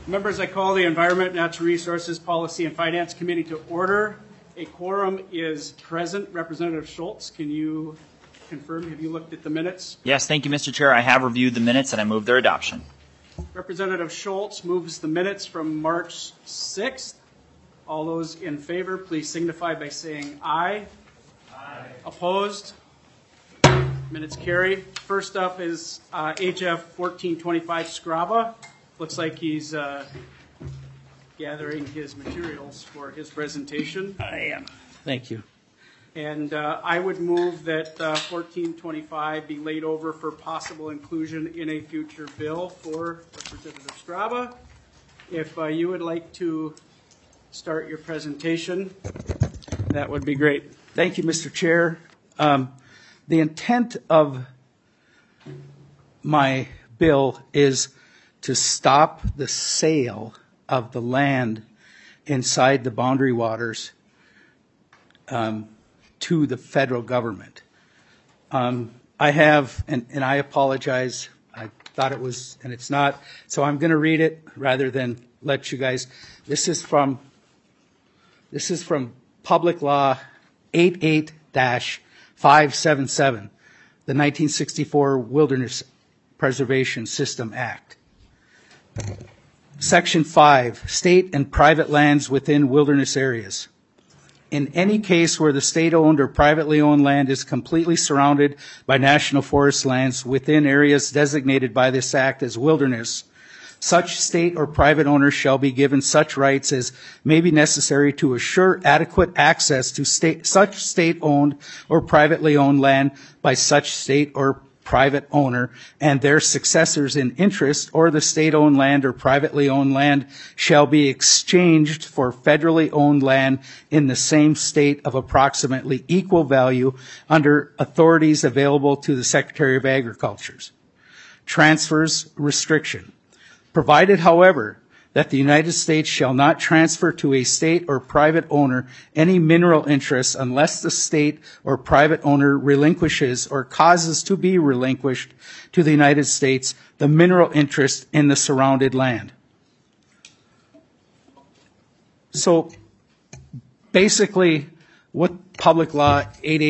Members, I call the Environment, Natural Resources, Policy, and Finance Committee to order. A quorum is present. Representative Schultz, can you confirm? Have you looked at the minutes? Yes, thank you, Mr. Chair. I have reviewed the minutes and I move their adoption. Representative Schultz moves the minutes from March 6th. All those in favor, please signify by saying aye. Aye. Opposed? Minutes carry. First up is HF 1425 Scraba. Looks like he's gathering his materials for his presentation. I am. Thank you. And I would move that 1425 be laid over for possible inclusion in a future bill for Representative Scraba. If you would like to start your presentation, that would be great. Thank you, Mr. Chair. The intent of my bill is to stop the sale of the land inside the boundary waters to the federal government. I have, and I apologize, I thought it was, and it's not, so I'm going to read it rather than let you guys. This is from Public Law 88-577, the 1964 Wilderness Preservation System Act. Section 5, state and private lands within wilderness areas. In any case where the state-owned or privately owned land is completely surrounded by national forest lands within areas designated by this act as wilderness, such state or private owners shall be given such rights as may be necessary to assure adequate access to such state-owned or privately owned land by such state or private owner and their successors in interest, or the state-owned land or privately owned land shall be exchanged for federally owned land in the same state of approximately equal value under authorities available to the Secretary of Agriculture. Transfers restriction. Provided, however, that the United States shall not transfer to a state or private owner any mineral interests unless the state or private owner relinquishes or causes to be relinquished to the United States the mineral interest in the surrounded land. So basically what Public Law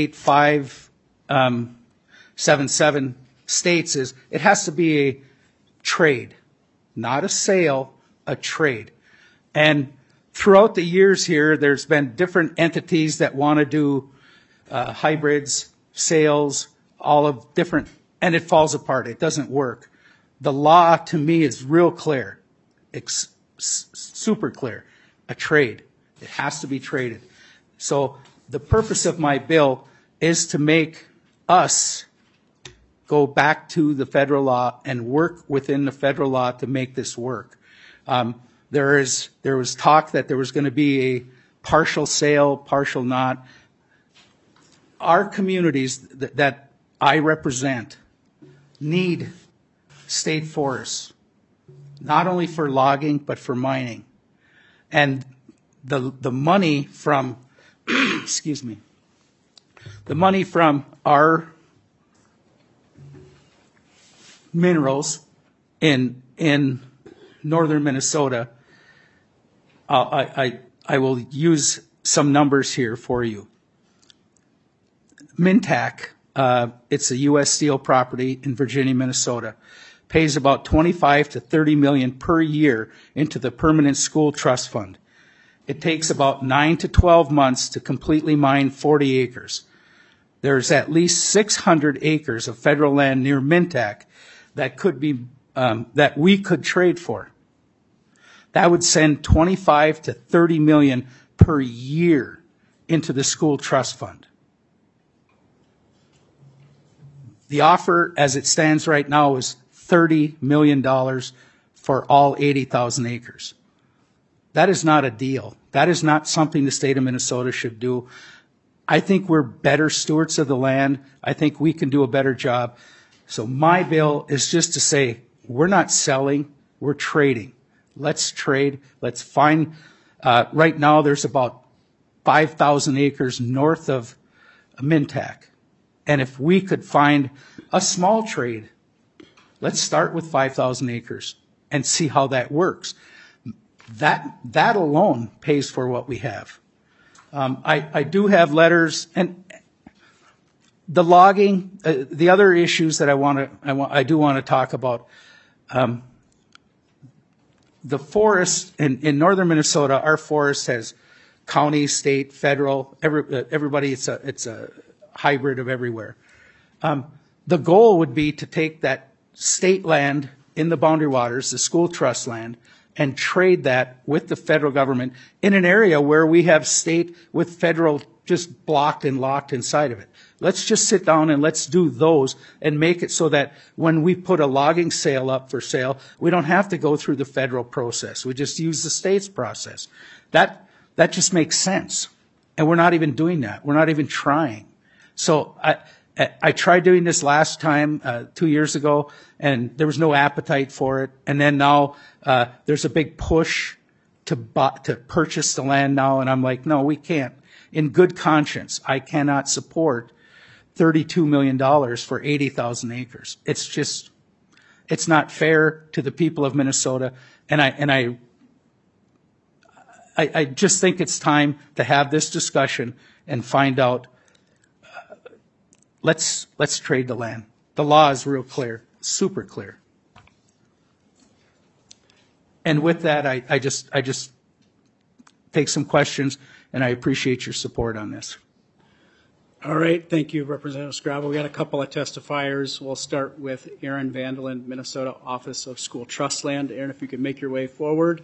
88577 states is it has to be a trade, not a sale, a trade. And throughout the years here, there's been different entities that want to do hybrids, sales, all of different, and it falls apart. It doesn't work. The law, to me, is real clear. It's super clear. A trade. It has to be traded. So the purpose of my bill is to make us go back to the federal law and work within the federal law to make this work. There was talk that there was going to be a partial sale, partial not. Our communities that I represent need state forests, not only for logging, but for mining. And the money from, excuse me, the money from our minerals in northern Minnesota, I will use some numbers here for you. Mintac, it's a U.S. Steel property in Virginia, Minnesota, pays about $25 to $30 million per year into the Permanent School Trust Fund. It takes about 9 to 12 months to completely mine 40 acres. There's at least 600 acres of federal land near Mintac that could be that we could trade for. That would send 25 to 30 million per year into the school trust fund. The offer as it stands right now is $30 million for all 80,000 acres. That is not a deal. That is not something the state of Minnesota should do. I think we're better stewards of the land. I think we can do a better job. So my bill is just to say, we're not selling, we're trading. Let's trade. Let's find, right now there's about 5,000 acres north of Mintac. And if we could find a small trade, let's start with 5,000 acres and see how that works. That alone pays for what we have. I do have letters, and the logging, the other issues that I do want to talk about. The forest in northern Minnesota, our forest has county, state, federal, everybody. It's a hybrid of everywhere. The goal would be to take that state land in the boundary waters, the school trust land, and trade that with the federal government in an area where we have state with federal just blocked and locked inside of it. Let's just sit down and let's do those and make it so that when we put a logging sale up for sale, we don't have to go through the federal process. We just use the state's process. That just makes sense. And we're not even doing that. We're not even trying. So I tried doing this last time, 2 years ago, and there was no appetite for it. And then now there's a big push to purchase the land now, and I'm like, no, we can't. In good conscience, I cannot support $32 million for 80,000 acres. It's not fair to the people of Minnesota, and I just think it's time to have this discussion and find out. Let's trade the land. The law is real clear, super clear. And with that, I just take some questions, and I appreciate your support on this. All right, thank you, Representative Scrabble. We got a couple of testifiers. We'll start with Aaron Vandelin, Minnesota Office of School Trust Land. Aaron, if you could make your way forward.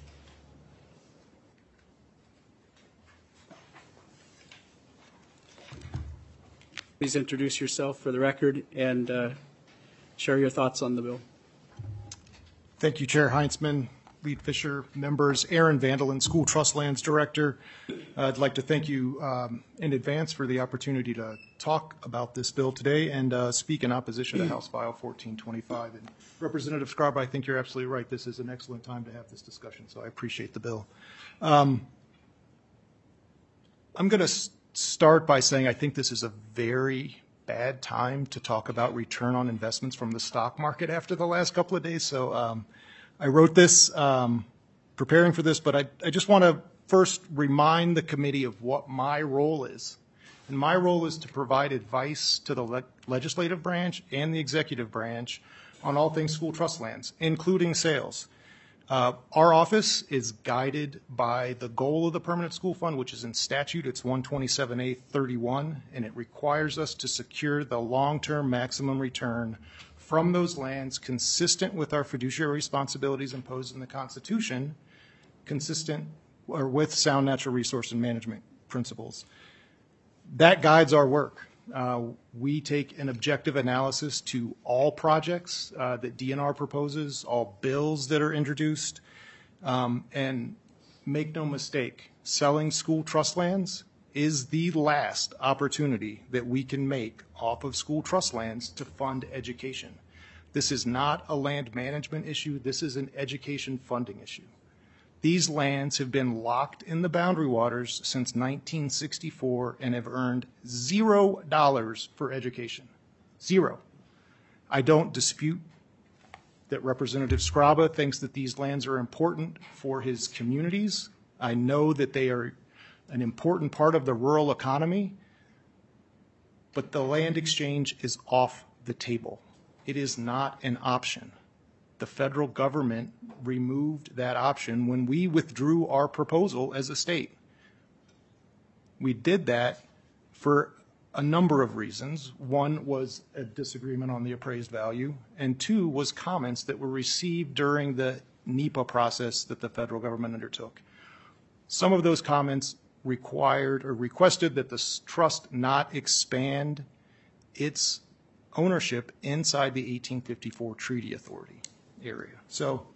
Please introduce yourself for the record and share your thoughts on the bill. Thank you, Chair Heinzman, Lead Fisher, members. Aaron Vandelin, School Trust Lands Director. I'd like to thank you in advance for the opportunity to talk about this bill today and speak in opposition to House File 1425. And Representative Scrabble, I think you're absolutely right. This is an excellent time to have this discussion, so I appreciate the bill. I'm going to start by saying I think this is a very bad time to talk about return on investments from the stock market after the last couple of days. So I wrote this preparing for this, but I just want to first remind the committee of what my role is. And my role is to provide advice to the legislative branch and the executive branch on all things school trust lands, including sales. Our office is guided by the goal of the Permanent School Fund, which is in statute. It's 127A31, and it requires us to secure the long-term maximum return from those lands consistent with our fiduciary responsibilities imposed in the Constitution, consistent or with sound natural resource and management principles. That guides our work. We take an objective analysis to all projects that DNR proposes, all bills that are introduced, and make no mistake, selling school trust lands is the last opportunity that we can make off of school trust lands to fund education. This is not a land management issue. This is an education funding issue. These lands have been locked in the boundary waters since 1964 and have earned $0 for education. Zero. I don't dispute that Representative Scrabble thinks that these lands are important for his communities. I know that they are an important part of the rural economy, but the land exchange is off the table. It is not an option. The federal government removed that option when we withdrew our proposal as a state. We did that for a number of reasons. One was a disagreement on the appraised value, and two was comments that were received during the NEPA process that the federal government undertook. Some of those comments required or requested that the trust not expand its ownership inside the 1854 Treaty Authority area. So,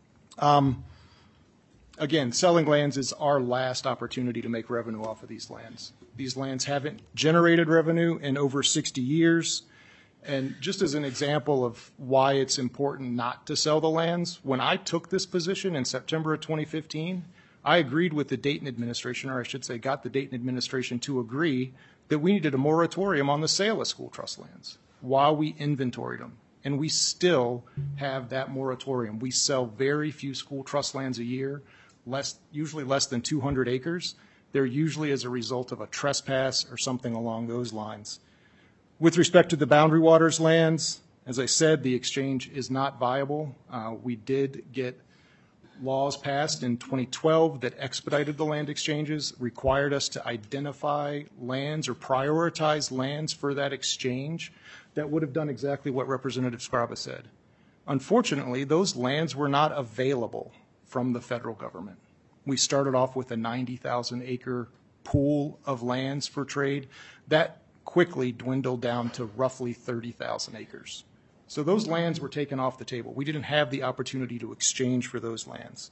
again, selling lands is our last opportunity to make revenue off of these lands. These lands haven't generated revenue in over 60 years. And just as an example of why it's important not to sell the lands, when I took this position in September of 2015, I agreed with the Dayton administration, or I should say got the Dayton administration to agree that we needed a moratorium on the sale of school trust lands while we inventoried them and we still have that moratorium. We sell very few school trust lands a year, usually less than 200 acres. They're usually as a result of a trespass or something along those lines. With respect to the Boundary Waters lands, as I said, the exchange is not viable. We did get laws passed in 2012 that expedited the land exchanges, required us to identify lands or prioritize lands for that exchange that would have done exactly what Representative Skraba said. Unfortunately, those lands were not available from the federal government. We started off with a 90,000 acre pool of lands for trade. That quickly dwindled down to roughly 30,000 acres. So those lands were taken off the table. We didn't have the opportunity to exchange for those lands.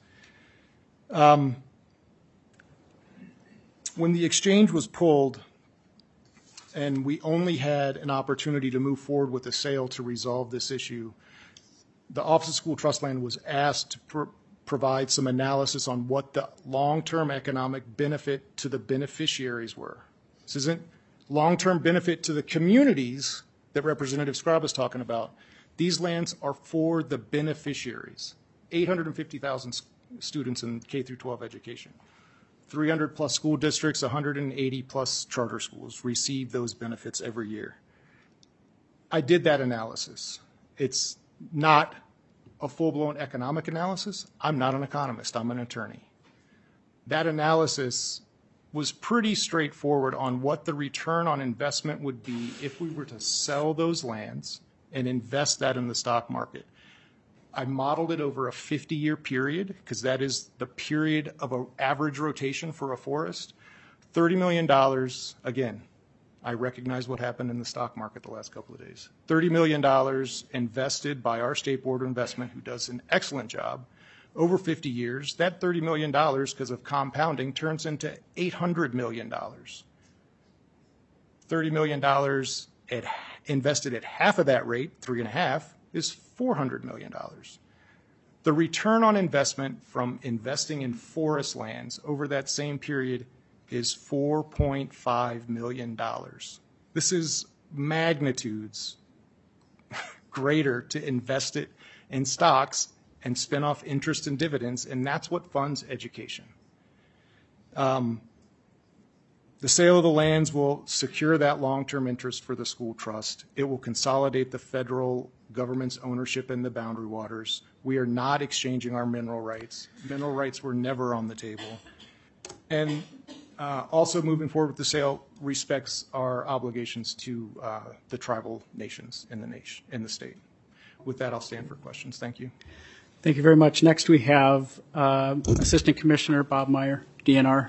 When the exchange was pulled and we only had an opportunity to move forward with a sale to resolve this issue, the Office of School Trust Land was asked to provide some analysis on what the long-term economic benefit to the beneficiaries were. This isn't long-term benefit to the communities that Representative Skraba is talking about. These lands are for the beneficiaries. 850,000 students in K through 12 education. 300 plus school districts, 180 plus charter schools receive those benefits every year. I did that analysis. It's not a full-blown economic analysis. I'm not an economist, I'm an attorney. That analysis was pretty straightforward on what the return on investment would be if we were to sell those lands and invest that in the stock market. I modeled it over a 50-year period because that is the period of an average rotation for a forest. $30 million, again, I recognize what happened in the stock market the last couple of days. $30 million invested by our State Board of Investment, who does an excellent job, over 50 years. That $30 million, because of compounding, turns into $800 million. $30 million invested at half of that rate, 3.5, is $400 million. The return on investment from investing in forest lands over that same period is $4.5 million. This is magnitudes greater to invest it in stocks and spin off interest and dividends, and that's what funds education. The sale of the lands will secure that long-term interest for the school trust. It will consolidate the federal government's ownership in the Boundary Waters. We are not exchanging our mineral rights. Mineral rights were never on the table. And also moving forward with the sale respects our obligations to the tribal nations in the state. With that, I'll stand for questions. Thank you. Thank you very much. Next, we have Assistant Commissioner Bob Meyer, DNR.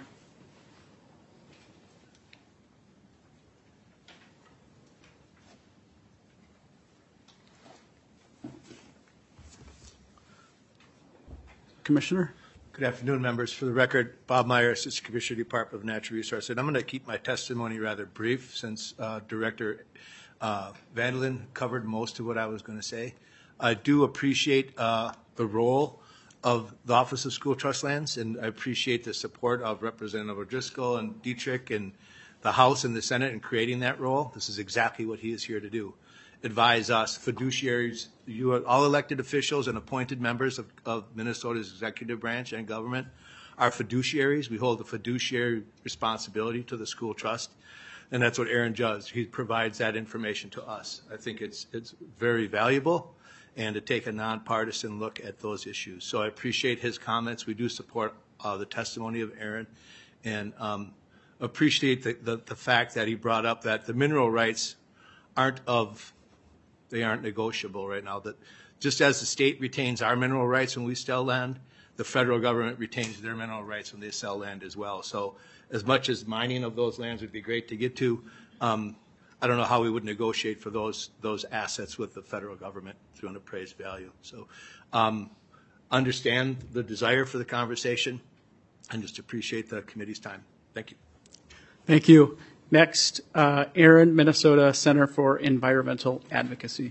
Commissioner. Good afternoon, members. For the record, Bob Meyer, Assistant Commissioner, Department of Natural Resources. And I'm going to keep my testimony rather brief since Director Vandelin covered most of what I was going to say. I do appreciate the role of the Office of School Trust Lands, and I appreciate the support of Representative O'Driscoll and Dietrich and the House and the Senate in creating that role. This is exactly what he is here to do. Advise us, fiduciaries, you are all elected officials and appointed members of Minnesota's executive branch and government are fiduciaries. We hold a fiduciary responsibility to the school trust, and that's what Aaron does. He provides that information to us. I think it's very valuable, and to take a nonpartisan look at those issues. So I appreciate his comments. We do support the testimony of Aaron, and appreciate the fact that he brought up that the mineral rights aren't negotiable right now. That just as the state retains our mineral rights when we sell land, the federal government retains their mineral rights when they sell land as well. So as much as mining of those lands would be great to get to, I don't know how we would negotiate for those assets with the federal government through an appraised value. So understand the desire for the conversation and just appreciate the committee's time. Thank you. Thank you. Next, Aaron, Minnesota Center for Environmental Advocacy.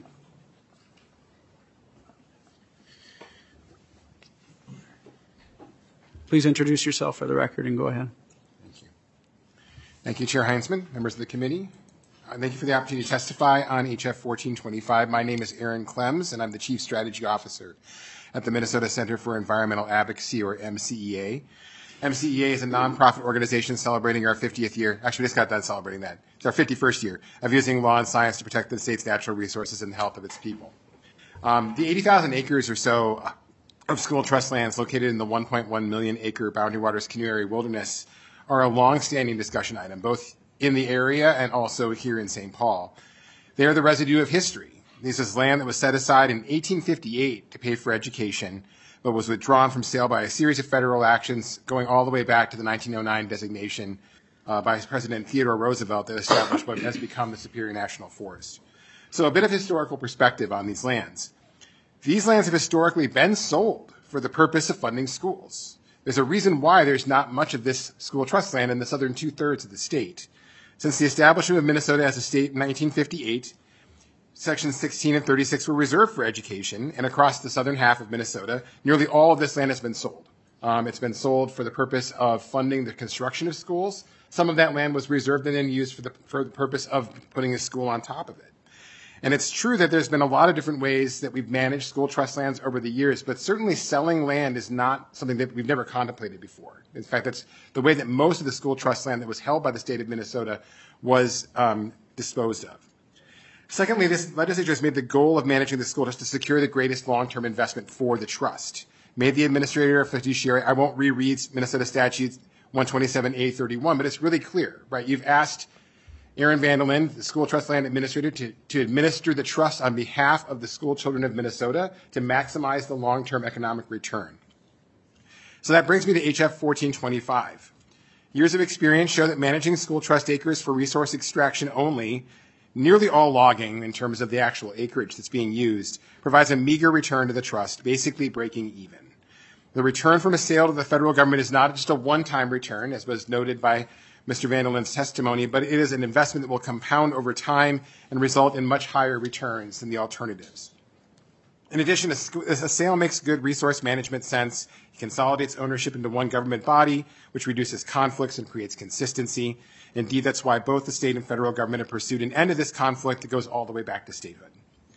Please introduce yourself for the record and go ahead. Thank you. Thank you, Chair Heinzman, members of the committee. Thank you for the opportunity to testify on HF 1425. My name is Aaron Clems, and I'm the Chief Strategy Officer at the Minnesota Center for Environmental Advocacy, or MCEA. MCEA is a nonprofit organization celebrating our 50th year. Actually, we just got done celebrating that. It's our 51st year of using law and science to protect the state's natural resources and the health of its people. The 80,000 acres or so of school trust lands located in the 1.1 million acre Boundary Waters Canoe Area Wilderness are a long-standing discussion item, both in the area and also here in St. Paul. They are the residue of history. This is land that was set aside in 1858 to pay for education, but was withdrawn from sale by a series of federal actions going all the way back to the 1909 designation by President Theodore Roosevelt that established what has become the Superior National Forest. So a bit of historical perspective on these lands. These lands have historically been sold for the purpose of funding schools. There's a reason why there's not much of this school trust land in the southern two-thirds of the state. Since the establishment of Minnesota as a state in 1958, Sections 16 and 36 were reserved for education, and across the southern half of Minnesota, nearly all of this land has been sold. It's been sold for the purpose of funding the construction of schools. Some of that land was reserved and then used for the purpose of putting a school on top of it. And it's true that there's been a lot of different ways that we've managed school trust lands over the years, but certainly selling land is not something that we've never contemplated before. In fact, that's the way that most of the school trust land that was held by the state of Minnesota was disposed of. Secondly, this legislature has made the goal of managing the school trust to secure the greatest long-term investment for the trust. Made the administrator a fiduciary. I won't reread Minnesota Statute 127A31, but it's really clear, right? You've asked Aaron Vandelin, the school trust land administrator, to administer the trust on behalf of the school children of Minnesota to maximize the long-term economic return. So that brings me to HF 1425. Years of experience show that managing school trust acres for resource extraction only, nearly all logging in terms of the actual acreage that's being used, provides a meager return to the trust, basically breaking even. The return from a sale to the federal government is not just a one-time return, as was noted by Mr. Vandelin's testimony, but it is an investment that will compound over time and result in much higher returns than the alternatives. In addition, a sale makes good resource management sense. It consolidates ownership into one government body, which reduces conflicts and creates consistency. Indeed, that's why both the state and federal government have pursued an end to this conflict that goes all the way back to statehood.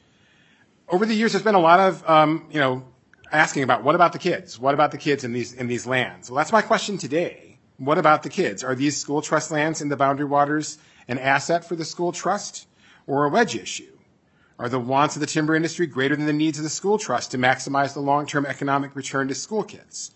Over the years, there's been a lot of, asking about what about the kids? What about the kids in these lands? Well, that's my question today. What about the kids? Are these school trust lands in the Boundary Waters an asset for the school trust or a wedge issue? Are the wants of the timber industry greater than the needs of the school trust to maximize the long-term economic return to school kids?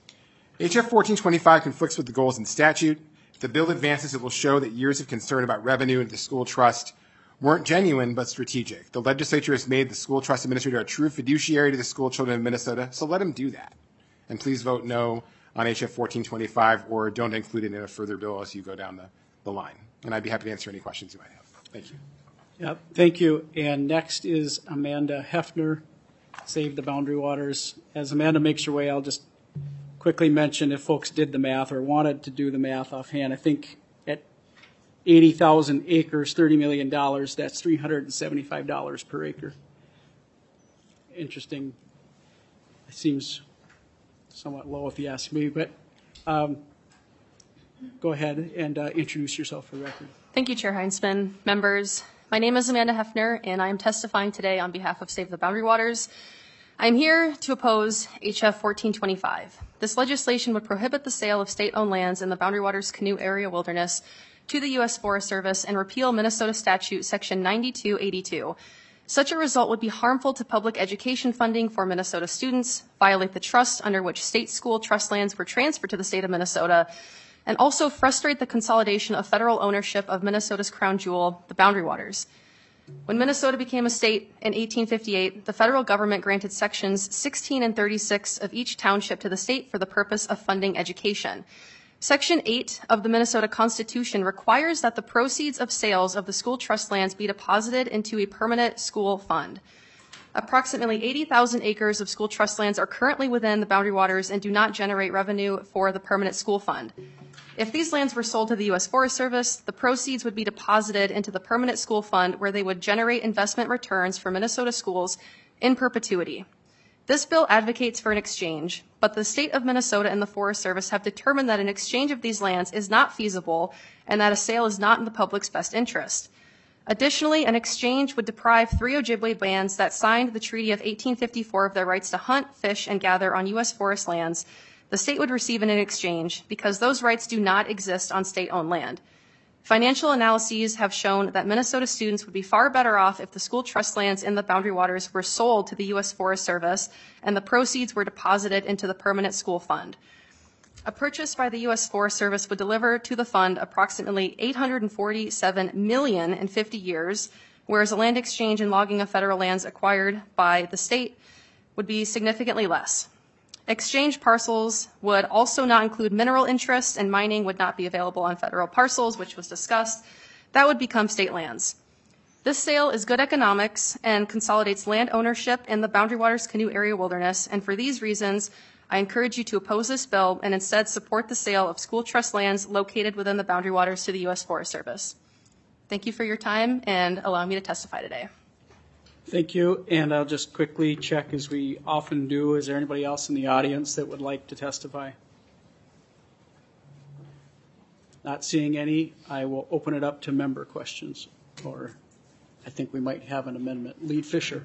HF 1425 conflicts with the goals in statute. If the bill advances, it will show that years of concern about revenue into the school trust weren't genuine but strategic. The legislature has made the school trust administrator a true fiduciary to the school children of Minnesota, so let him do that. And please vote no on HF 1425 or don't include it in a further bill as you go down the line. And I'd be happy to answer any questions you might have. Thank you. Yep, thank you. And next is Amanda Hefner, Save the Boundary Waters. As Amanda makes her way, I'll just quickly mention if folks did the math or wanted to do the math offhand, I think at 80,000 acres, $30 million, that's $375 per acre. Interesting. It seems somewhat low if you ask me, but go ahead and introduce yourself for the record. Thank you, Chair Heinzman. Members, my name is Amanda Hefner, and I am testifying today on behalf of Save the Boundary Waters. I'm here to oppose HF 1425. This legislation would prohibit the sale of state-owned lands in the Boundary Waters Canoe Area Wilderness to the U.S. Forest Service and repeal Minnesota Statute Section 9282. Such a result would be harmful to public education funding for Minnesota students, violate the trust under which state school trust lands were transferred to the state of Minnesota, and also frustrate the consolidation of federal ownership of Minnesota's crown jewel, the Boundary Waters. When Minnesota became a state in 1858, the federal government granted sections 16 and 36 of each township to the state for the purpose of funding education. Section 8 of the Minnesota Constitution requires that the proceeds of sales of the school trust lands be deposited into a permanent school fund. Approximately 80,000 acres of school trust lands are currently within the Boundary Waters and do not generate revenue for the permanent school fund. If these lands were sold to the U.S. Forest Service, the proceeds would be deposited into the permanent school fund where they would generate investment returns for Minnesota schools in perpetuity. This bill advocates for an exchange, but the state of Minnesota and the Forest Service have determined that an exchange of these lands is not feasible and that a sale is not in the public's best interest. Additionally, an exchange would deprive 3 Ojibwe bands that signed the Treaty of 1854 of their rights to hunt, fish, and gather on U.S. forest lands. The state would receive in an exchange because those rights do not exist on state-owned land. Financial analyses have shown that Minnesota students would be far better off if the school trust lands in the Boundary Waters were sold to the U.S. Forest Service and the proceeds were deposited into the permanent school fund. A purchase by the U.S. Forest Service would deliver to the fund approximately $847 million in 50 years, whereas a land exchange and logging of federal lands acquired by the state would be significantly less. Exchange parcels would also not include mineral interests, and mining would not be available on federal parcels, which was discussed. That would become state lands. This sale is good economics and consolidates land ownership in the Boundary Waters Canoe Area Wilderness, and for these reasons, I encourage you to oppose this bill and instead support the sale of school trust lands located within the Boundary Waters to the U.S. Forest Service. Thank you for your time and allowing me to testify today. Thank you, and I'll just quickly check, as we often do, is there anybody else in the audience that would like to testify? Not seeing any, I will open it up to member questions, or I think we might have an amendment. Lead Fisher.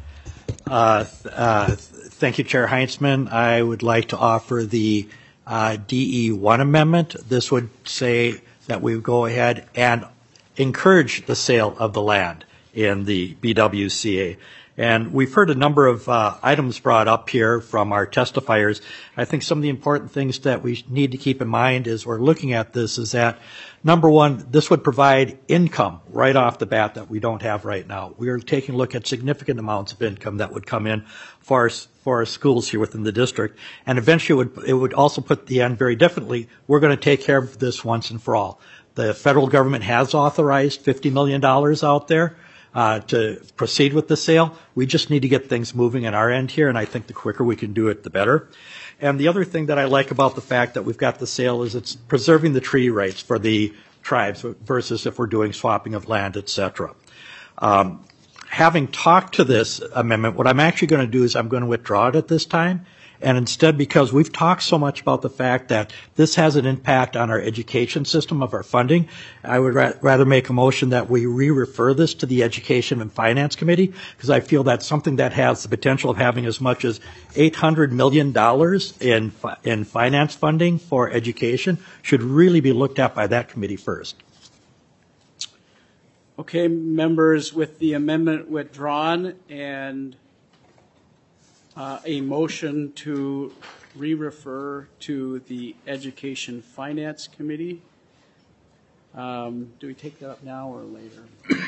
Thank you, Chair Heinzman. I would like to offer the DE1 amendment. This would say that we would go ahead and encourage the sale of the land in the BWCA. And we've heard a number of items brought up here from our testifiers. I think some of the important things that we need to keep in mind as we're looking at this is that, number one, this would provide income right off the bat that we don't have right now. We are taking a look at significant amounts of income that would come in for our schools here within the district. And eventually it would also put the end very differently. We're going to take care of this once and for all. The federal government has authorized $50 million out there to proceed with the sale. We just need to get things moving on our end here, and I think the quicker we can do it, the better. And the other thing that I like about the fact that we've got the sale is it's preserving the treaty rights for the tribes versus if we're doing swapping of land, et cetera. Having talked to this amendment, what I'm actually going to do is I'm going to withdraw it at this time. And instead, because we've talked so much about the fact that this has an impact on our education system of our funding, I would rather make a motion that we re-refer this to the Education and Finance Committee, because I feel that's something that has the potential of having as much as $800 million in finance funding for education, should really be looked at by that committee first. Okay, members, with the amendment withdrawn and a motion to re-refer to the Education Finance Committee. Do we take that up now or later?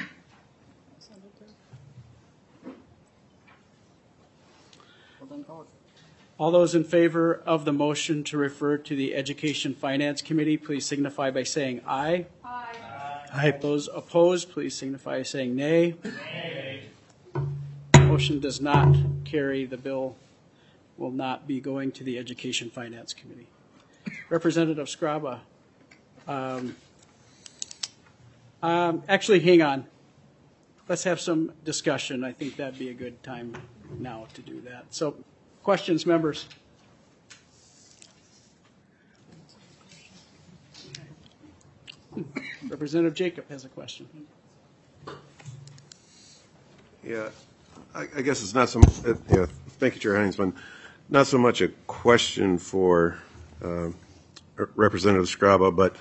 All those in favor of the motion to refer to the Education Finance Committee, please signify by saying aye. Aye. Aye. Those opposed, please signify by saying nay. Nay. Motion does not carry. The bill will not be going to the Education Finance Committee. Representative Scraba. Actually, hang on. Let's have some discussion. I think that'd be a good time now to do that. So, questions, members? Representative Jacob has a question. Yeah. I guess it's not so. Thank you, Chair Heinzman. Not so much a question for Representative Scraba, but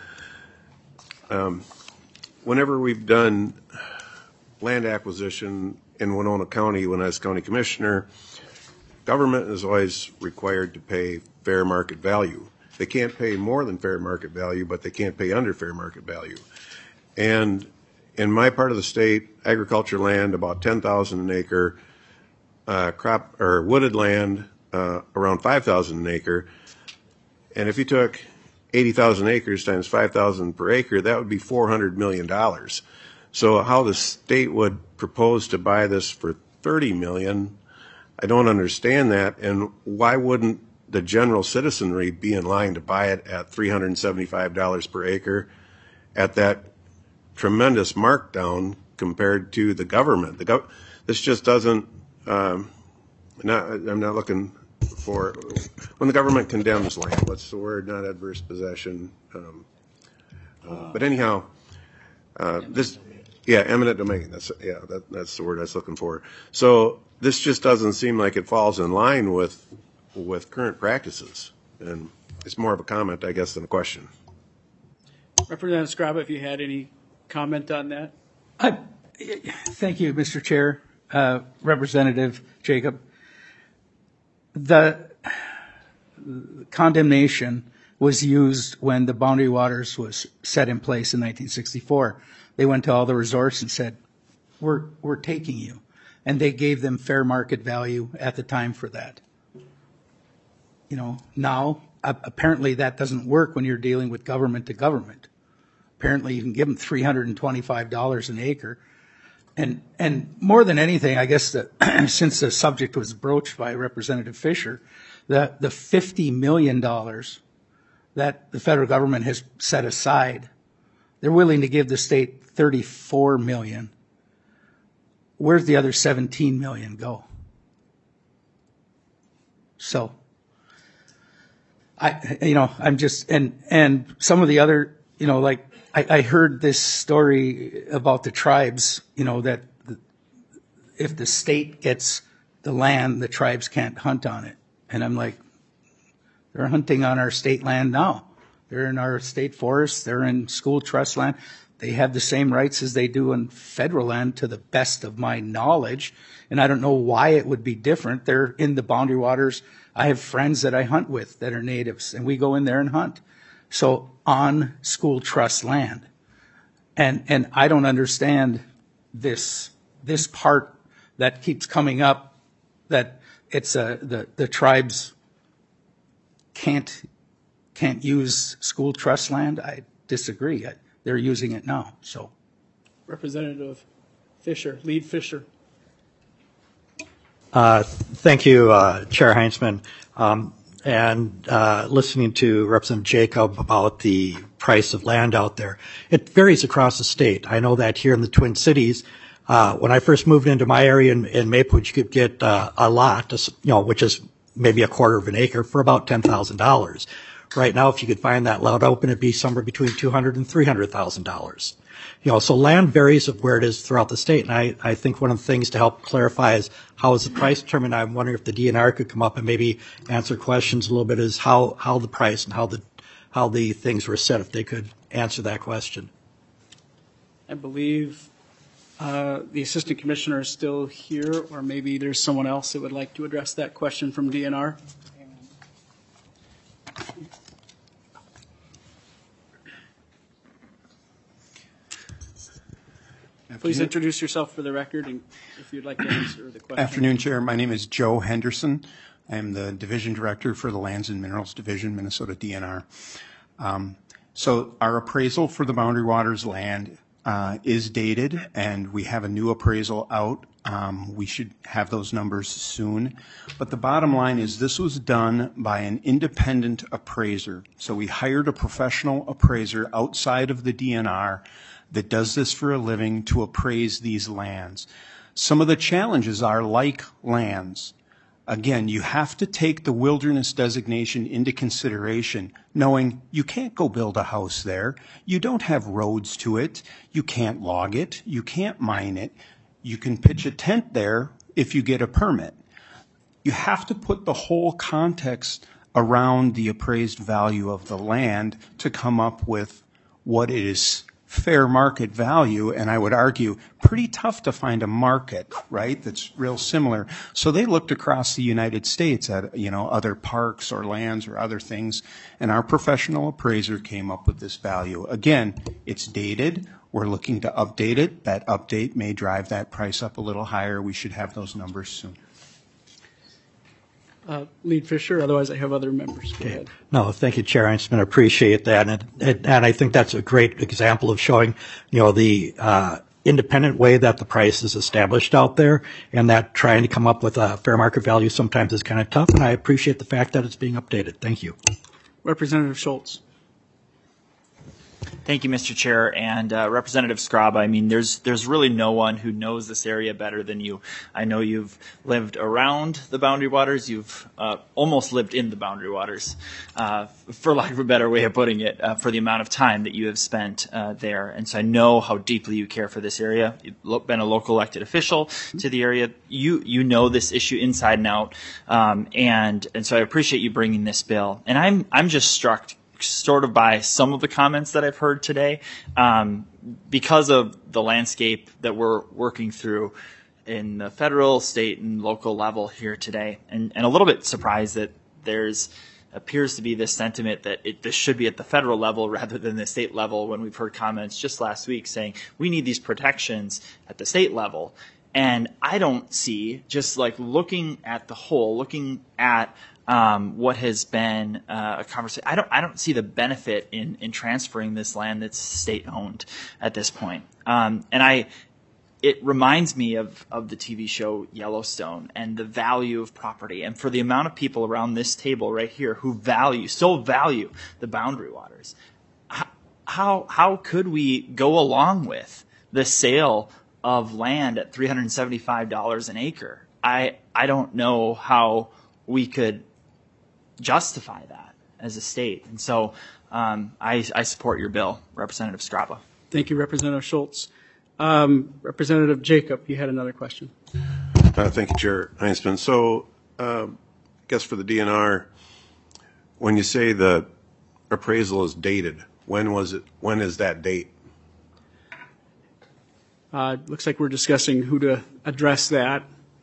whenever we've done land acquisition in Winona County, when I was county commissioner, government is always required to pay fair market value. They can't pay more than fair market value, but they can't pay under fair market value. And in my part of the state, agriculture land, about 10,000 an acre, crop or wooded land, around 5,000 an acre. And if you took 80,000 acres times 5,000 per acre, that would be $400 million. So how the state would propose to buy this for $30 million, I don't understand that. And why wouldn't the general citizenry be in line to buy it at $375 per acre at that tremendous markdown compared to the government? This just doesn't, I'm not looking for, when the government condemns land, what's the word, not adverse possession. But anyhow, this Yeah, eminent domain. That's the word I was looking for. So this just doesn't seem like it falls in line with current practices, and it's more of a comment, I guess, than a question. Representative Scraba, if you had any comment on that. Thank you, Mr. Chair. Representative Jacob. The condemnation was used when the Boundary Waters was set in place in 1964. They went to all the resorts and said, we're taking you. And they gave them fair market value at the time for that. You know, now, apparently that doesn't work when you're dealing with government to government. Apparently you can give them $325 an acre. And more than anything, I guess that since the subject was broached by Representative Fisher, the $50 million that the federal government has set aside, they're willing to give the state $34 million. Where's the other $17 million go? So, I'm just, and some of the other, like, I heard this story about the tribes, that if the state gets the land, the tribes can't hunt on it. And I'm like, they're hunting on our state land now. They're in our state forests. They're in school trust land. They have the same rights as they do in federal land, to the best of my knowledge. And I don't know why it would be different. They're in the Boundary Waters. I have friends that I hunt with that are natives, and we go in there and hunt. So on school trust land. And I don't understand this part that keeps coming up, that it's the tribes can't use school trust land. I disagree. They're using it now. So, Representative Fisher, Lead Fisher. Thank you, Chair Heinzman. And listening to Representative Jacob about the price of land out there, it varies across the state. I know that here in the Twin Cities, when I first moved into my area in Maplewood, you could get a lot, which is maybe a quarter of an acre, for about $10,000. Right now, if you could find that lot open, it'd be somewhere between $200,000 and $300,000. So land varies of where it is throughout the state. And I think one of the things to help clarify is how is the price determined. I'm wondering if the DNR could come up and maybe answer questions a little bit, is how the price and how the things were set, if they could answer that question. I believe the Assistant Commissioner is still here, or maybe there's someone else that would like to address that question from DNR. Please introduce yourself for the record, and if you'd like to answer the question. Afternoon, Chair. My name is Joe Henderson. I am the Division Director for the Lands and Minerals Division, Minnesota DNR. So our appraisal for the Boundary Waters land is dated, and we have a new appraisal out. We should have those numbers soon. But the bottom line is this was done by an independent appraiser. So we hired a professional appraiser outside of the DNR that does this for a living to appraise these lands. Some of the challenges are like lands. Again, you have to take the wilderness designation into consideration, knowing you can't go build a house there. You don't have roads to it. You can't log it. You can't mine it. You can pitch a tent there if you get a permit. You have to put the whole context around the appraised value of the land to come up with what is fair market value, and I would argue pretty tough to find a market, right, that's real similar. So they looked across the United States at, other parks or lands or other things, and our professional appraiser came up with this value. Again, it's dated. We're looking to update it. That update may drive that price up a little higher. We should have those numbers soon. Lead Fisher, otherwise I have other members. Go ahead. No, thank you, Chair Heinzman. I appreciate that. And I think that's a great example of showing, the independent way that the price is established out there, and that trying to come up with a fair market value sometimes is kind of tough. And I appreciate the fact that it's being updated. Thank you. Representative Schultz. Thank you, Mr. Chair, and Representative Scraba. I mean, there's really no one who knows this area better than you. I know you've lived around the Boundary Waters. You've almost lived in the Boundary Waters, for lack of a better way of putting it, for the amount of time that you have spent there. And so I know how deeply you care for this area. You've been a local elected official to the area. You know this issue inside and out, and so I appreciate you bringing this bill. And I'm just struck sort of by some of the comments that I've heard today, because of the landscape that we're working through in the federal, state, and local level here today, and a little bit surprised that appears to be this sentiment that this should be at the federal level rather than the state level, when we've heard comments just last week saying we need these protections at the state level. And I don't see, just like looking at the whole, looking at what has been a conversation, I don't see the benefit in transferring this land that's state owned at this point. It reminds me of the TV show Yellowstone and the value of property, and for the amount of people around this table right here who so value the Boundary Waters. How could we go along with the sale of land at $375 an acre? I don't know how we could justify that as a state. And so I support your bill, Representative Scraba. Thank you, Representative Schultz. Representative Jacob, you had another question. Thank you, Chair Heinzman. So I guess for the DNR, when you say the appraisal is dated, when is that date? Looks like we're discussing who to address that.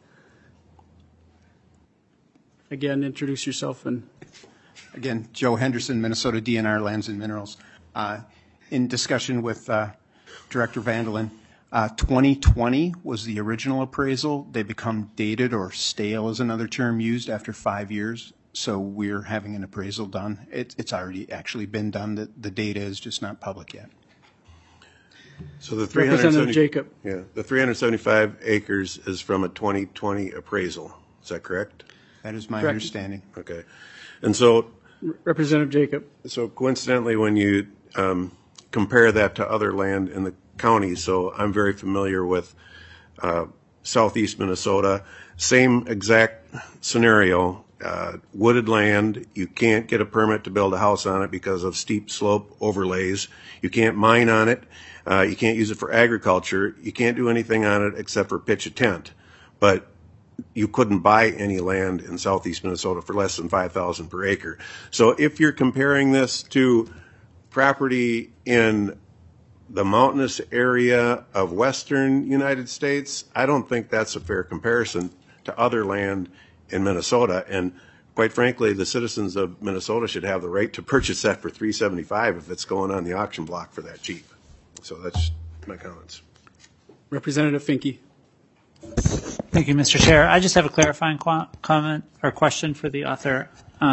Again, introduce yourself. Again, Joe Henderson, Minnesota DNR Lands and Minerals. In discussion with Director Vandelin, 2020 was the original appraisal. They become dated, or stale is another term used, after 5 years. So we're having an appraisal done. It's already actually been done. The data is just not public yet. So the Representative Jacob. Yeah, the 375 acres is from a 2020 appraisal. Is that correct? That is my Correct. understanding. Okay. And so, Representative Jacob. so coincidentally, when you compare that to other land in the county, so I'm very familiar with southeast Minnesota, same exact scenario, wooded land, you can't get a permit to build a house on it because of steep slope overlays. You can't mine on it. You can't use it for agriculture. You can't do anything on it except for pitch a tent. But you couldn't buy any land in southeast Minnesota for less than $5,000 per acre. So if you're comparing this to property in the mountainous area of western United States, I don't think that's a fair comparison to other land in Minnesota. And quite frankly, the citizens of Minnesota should have the right to purchase that for $375 if it's going on the auction block for that cheap. So that's my comments. Representative Finke. Thank you, Mr. Chair. I just have a clarifying comment or question for the author.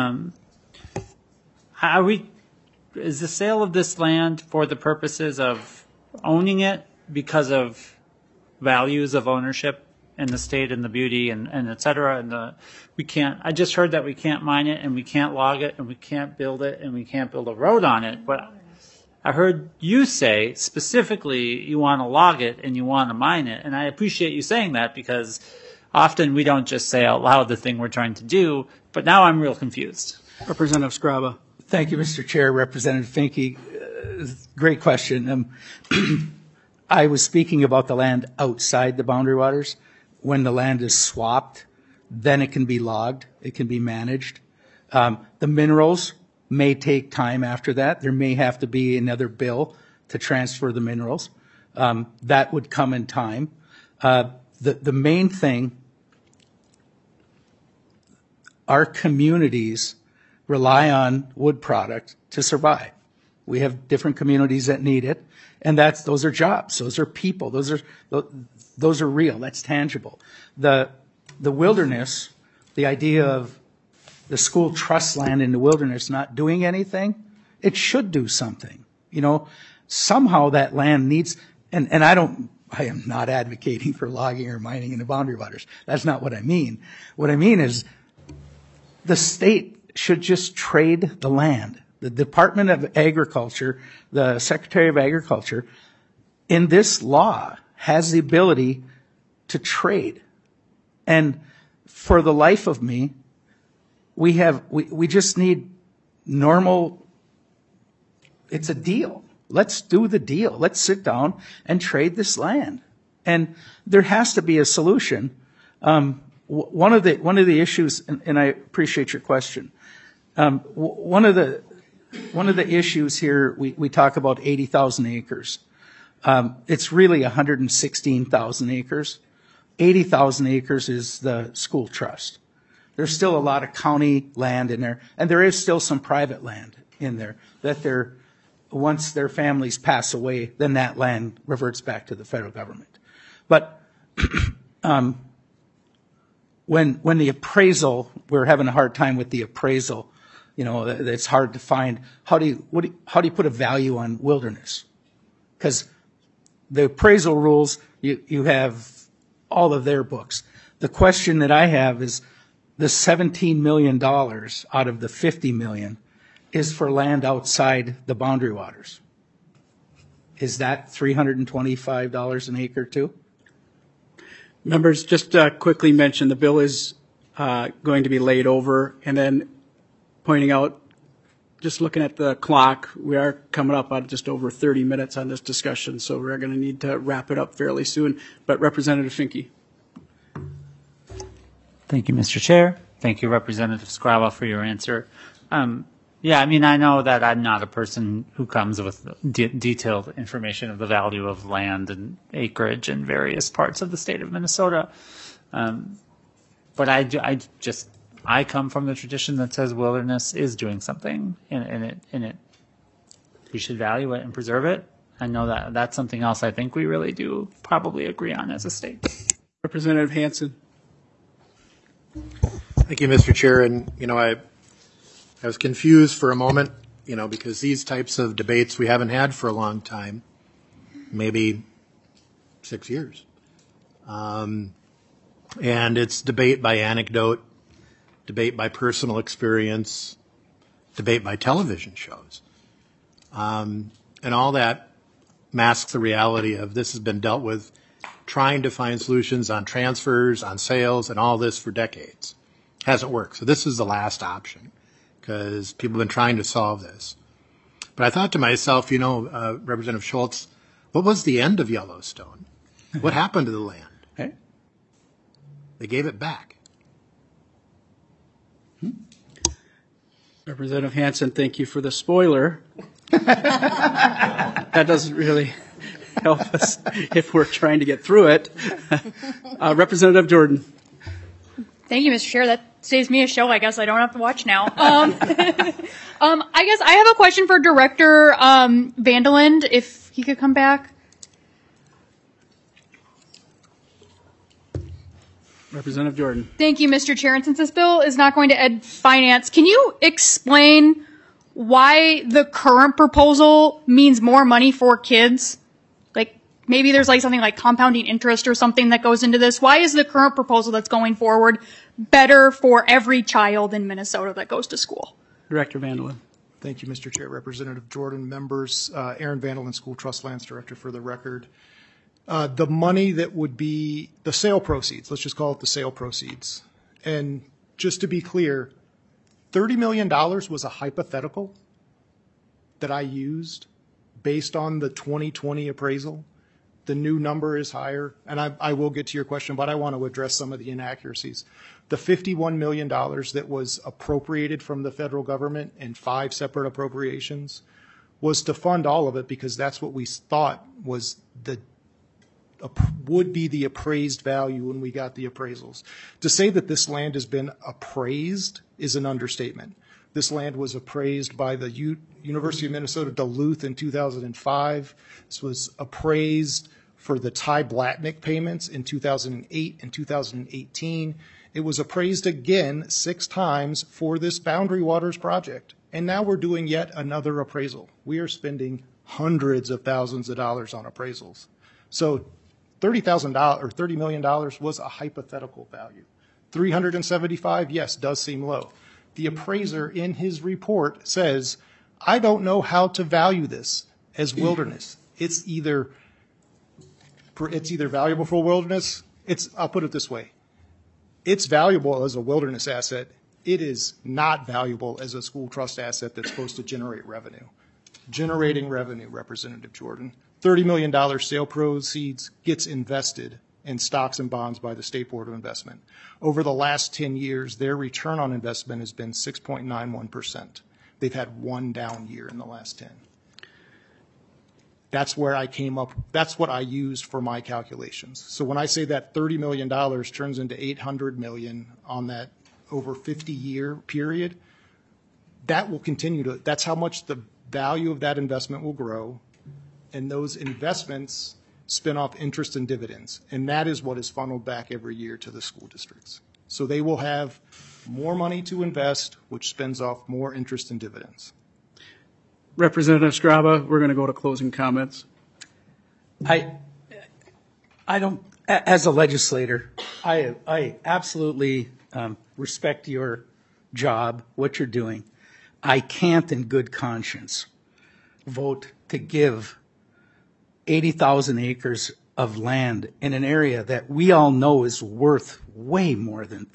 Is the sale of this land for the purposes of owning it because of values of ownership in the state and the beauty and et cetera? And I just heard that we can't mine it and we can't log it and we can't build it and we can't build a road on it. But I heard you say specifically you want to log it and you want to mine it. And I appreciate you saying that, because often we don't just say out loud the thing we're trying to do. But now I'm real confused. Representative Scraba. Thank you, Mr. Chair. Representative Finke, great question. I was speaking about the land outside the Boundary Waters. When the land is swapped, then it can be logged, it can be managed. The minerals may take time after that. There may have to be another bill to transfer the minerals. That would come in time. The main thing, our communities rely on wood product to survive. We have different communities that need it, and those are jobs, those are people, those are real, that's tangible. The wilderness, the idea of the school trust land in the wilderness not doing anything, it should do something. You know, somehow that land needs, and I am not advocating for logging or mining in the Boundary Waters. That's not what I mean. What I mean is the state should just trade the land. The Department of Agriculture, the Secretary of Agriculture, in this law has the ability to trade. And for the life of me, we just need normal, it's a deal. Let's do the deal. Let's sit down and trade this land. And there has to be a solution. One of the issues, and I appreciate your question. One of the issues here, we talk about 80,000 acres. It's really 116,000 acres. 80,000 acres is the school trust. There's still a lot of county land in there, and there is still some private land in there that once their families pass away, then that land reverts back to the federal government. But when the appraisal, we're having a hard time with the appraisal. It's hard to find how do you put a value on wilderness? Because the appraisal rules, you have all of their books. The question that I have is the $17 million out of the $50 million is for land outside the boundary waters. Is that $325 an acre too? Members, just quickly mention the bill is going to be laid over, and then pointing out, just looking at the clock, we are coming up on just over 30 minutes on this discussion, so we're going to need to wrap it up fairly soon. But Representative Finke. Thank you, Mr. Chair. Thank you, Representative Scraba, for your answer. I know that I'm not a person who comes with detailed information of the value of land and acreage in various parts of the state of Minnesota. But I come from the tradition that says wilderness is doing something in it. We should value it and preserve it. I know that that's something else I think we really do probably agree on as a state. Representative Hansen. Thank you, Mr. Chair. And, I was confused for a moment, because these types of debates we haven't had for a long time, maybe 6 years. And it's debate by anecdote, debate by personal experience, debate by television shows. And all that masks the reality of this has been dealt with trying to find solutions on transfers, on sales, and all this for decades. Hasn't worked. So this is the last option because people have been trying to solve this. But I thought to myself, Representative Schultz, what was the end of Yellowstone? What happened to the land? Okay. They gave it back. Representative Hansen, thank you for the spoiler. That doesn't really help us if we're trying to get through it. Representative Jordan. Thank you, Mr. Chair. That saves me a show. I guess I don't have to watch now. I guess I have a question for Director Vandeland, if he could come back. Representative Jordan. Thank you, Mr. Chair. And since this bill is not going to ed finance, can you explain why the current proposal means more money for kids? Like, maybe there's something like compounding interest or something that goes into this. Why is the current proposal that's going forward better for every child in Minnesota that goes to school? Director Vandeland. Thank you, Mr. Chair. Representative Jordan, members, Aaron Vandeland, School Trust Lands Director for the record. The money that would be the sale proceeds, let's just call it the sale proceeds. And just to be clear, $30 million was a hypothetical that I used based on the 2020 appraisal. The new number is higher, and I will get to your question, but I want to address some of the inaccuracies. The $51 million that was appropriated from the federal government in 5 separate appropriations was to fund all of it because that's what we thought was would be the appraised value when we got the appraisals. To say that this land has been appraised is an understatement. This land was appraised by the University of Minnesota Duluth in 2005. This was appraised for the Ty Blatnick payments in 2008 and 2018. It was appraised again 6 times for this Boundary Waters project. And now we're doing yet another appraisal. We are spending hundreds of thousands of dollars on appraisals. So $30 million was a hypothetical value. 375, yes, does seem low. The appraiser in his report says, I don't know how to value this as wilderness. It's either valuable for wilderness. I'll put it this way. It's valuable as a wilderness asset. It is not valuable as a school trust asset that's supposed to generate revenue. Generating revenue, Representative Jordan. $30 million sale proceeds gets invested in stocks and bonds by the State Board of Investment. Over the last 10 years, their return on investment has been 6.91%. They've had one down year in the last 10. That's where I came up, that's what I used for my calculations. So when I say that $30 million turns into $800 million on that over 50-year period, that will continue to, that's how much the value of that investment will grow. And those investments spin off interest and dividends. And that is what is funneled back every year to the school districts. So they will have more money to invest, which spins off more interest and dividends. Representative Skraba, we're going to go to closing comments. I don't, as a legislator, I absolutely respect your job, what you're doing. I can't in good conscience vote to give 80,000 acres of land in an area that we all know is worth way more than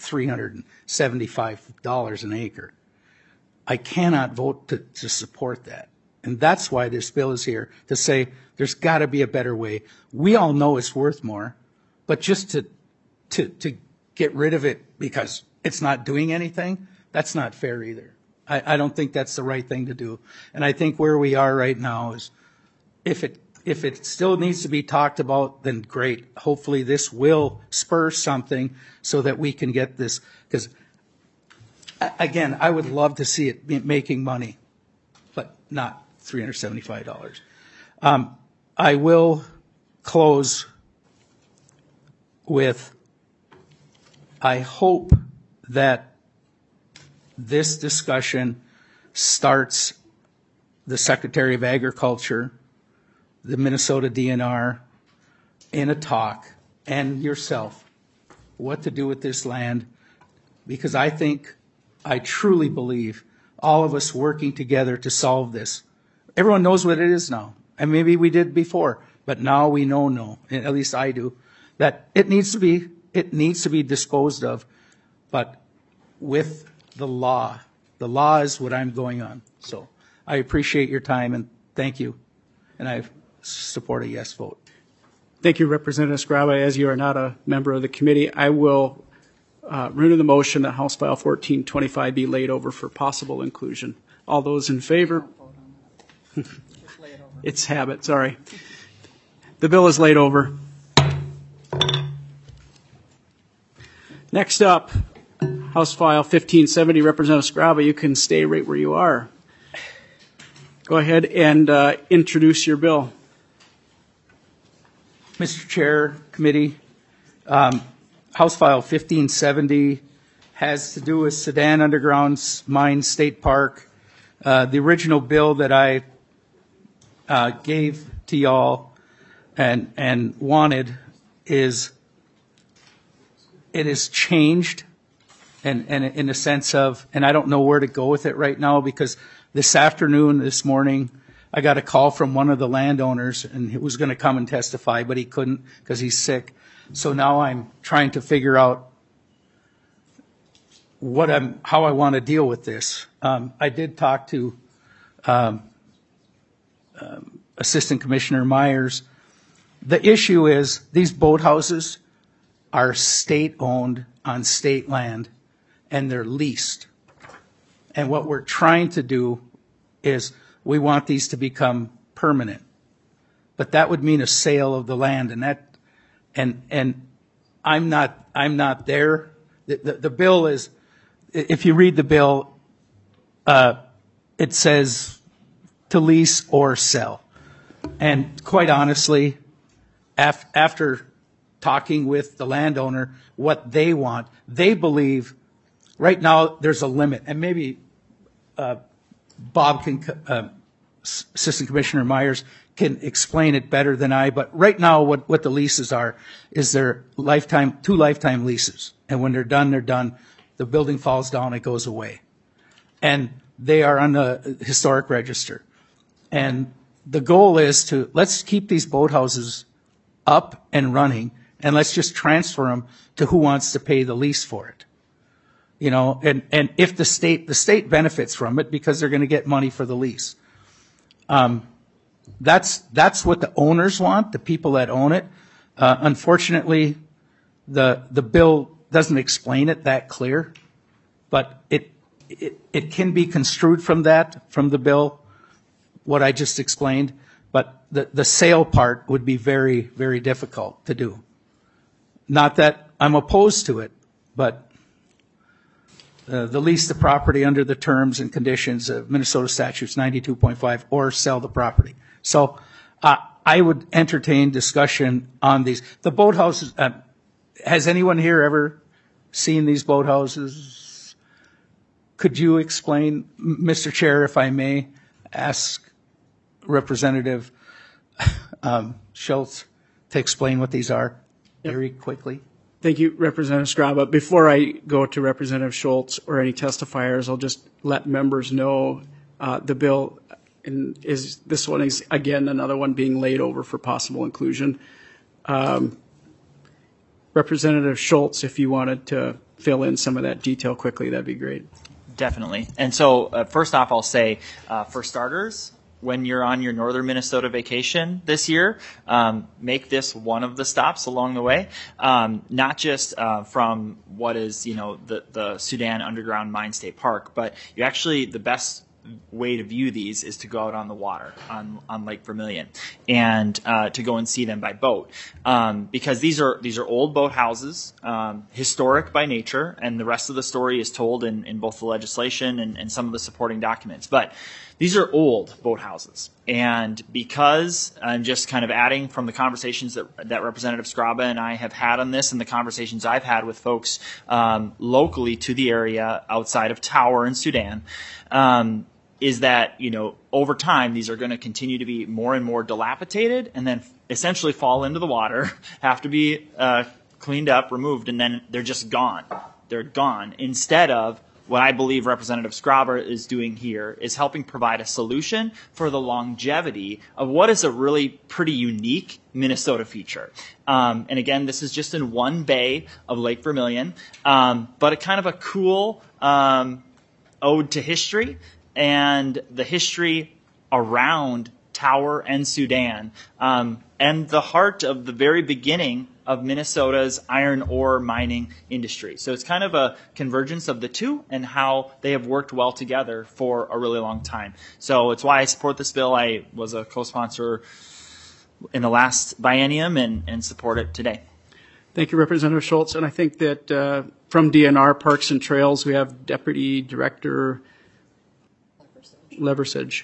$375 an acre. I cannot vote to support that. And that's why this bill is here, to say there's got to be a better way. We all know it's worth more, but just to get rid of it because it's not doing anything, that's not fair either. I don't think that's the right thing to do. And I think where we are right now is if it still needs to be talked about, then great. Hopefully this will spur something so that we can get this. Because, again, I would love to see it making money, but not $375. I will close with, I hope that this discussion starts the Secretary of Agriculture, the Minnesota DNR, in a talk, and yourself, what to do with this land, because I truly believe all of us working together to solve this. Everyone knows what it is now, and maybe we did before, but now we know, and at least I do, that it needs to be disposed of, but with the law. The law is what I'm going on. So I appreciate your time, and thank you. And I support a yes vote. Thank you, Representative Skraba. As you are not a member of the committee, I will renew the motion that House File 1425 be laid over for possible inclusion. All those in favor? It's habit, sorry. The bill is laid over. Next up, House File 1570, Representative Skraba, you can stay right where you are. Go ahead and introduce your bill. Mr. Chair, committee, House File 1570 has to do with Sedan Underground Mine State Park. The original bill that I gave to y'all and wanted is, it is changed. And in a sense of, and I don't know where to go with it right now, because this morning, I got a call from one of the landowners, and he was going to come and testify, but he couldn't because he's sick. So now I'm trying to figure out how I want to deal with this. I did talk to Assistant Commissioner Myers. The issue is these boathouses are state-owned on state land, and they're leased. And what we're trying to do is we want these to become permanent. But that would mean a sale of the land, and I'm not there. The bill is, if you read the bill, it says to lease or sell. And quite honestly, after talking with the landowner, what they want, they believe right now there's a limit, and maybe Bob can, Assistant Commissioner Myers can explain it better than I, but right now what the leases are is they're two lifetime leases, and when they're done, the building falls down, it goes away. and they are on the historic register. And the goal is to, let's keep these boathouses up and running, and let's just transfer them to who wants to pay the lease for it. You know, and if the state benefits from it because they're going to get money for the lease. That's what the owners want, the people that own it. Unfortunately, the bill doesn't explain it that clear, but it can be construed from the bill, what I just explained. But the sale part would be very, very difficult to do. Not that I'm opposed to it, but the lease the property under the terms and conditions of Minnesota Statutes 92.5 or sell the property. So I would entertain discussion on these. The boathouses, has anyone here ever seen these boathouses? Could you explain, Mr. Chair, if I may, ask Representative Schultz to explain what these are very quickly? Thank you, Representative Skraba. Before I go to Representative Schultz or any testifiers, I'll just let members know the bill this one is, again, another one being laid over for possible inclusion. Representative Schultz, if you wanted to fill in some of that detail quickly, that'd be great. Definitely. And so first off, I'll say, for starters, when you're on your northern Minnesota vacation this year, make this one of the stops along the way, not just from what is, the Sudan Underground Mine State Park, but you actually, the best way to view these is to go out on the water on Lake Vermilion and to go and see them by boat, because these are old boathouses, historic by nature, and the rest of the story is told in both the legislation and some of the supporting documents. But these are old boathouses, and because I'm just kind of adding from the conversations that Representative Skraba and I have had on this and the conversations I've had with folks locally to the area outside of Tower in Sudan, is that, over time, these are going to continue to be more and more dilapidated and then essentially fall into the water, have to be cleaned up, removed, and then they're just gone. They're gone. Instead of what I believe Representative Skraba is doing here is helping provide a solution for the longevity of what is a really pretty unique Minnesota feature. And again, this is just in one bay of Lake Vermilion, but a kind of a cool ode to history and the history around Tower and Sudan, and the heart of the very beginning of Minnesota's iron ore mining industry. So it's kind of a convergence of the two and how they have worked well together for a really long time. So it's why I support this bill. I was a co-sponsor in the last biennium and support it today. Thank you, Representative Schultz. And I think that from DNR Parks and Trails, we have Deputy Director Leversage.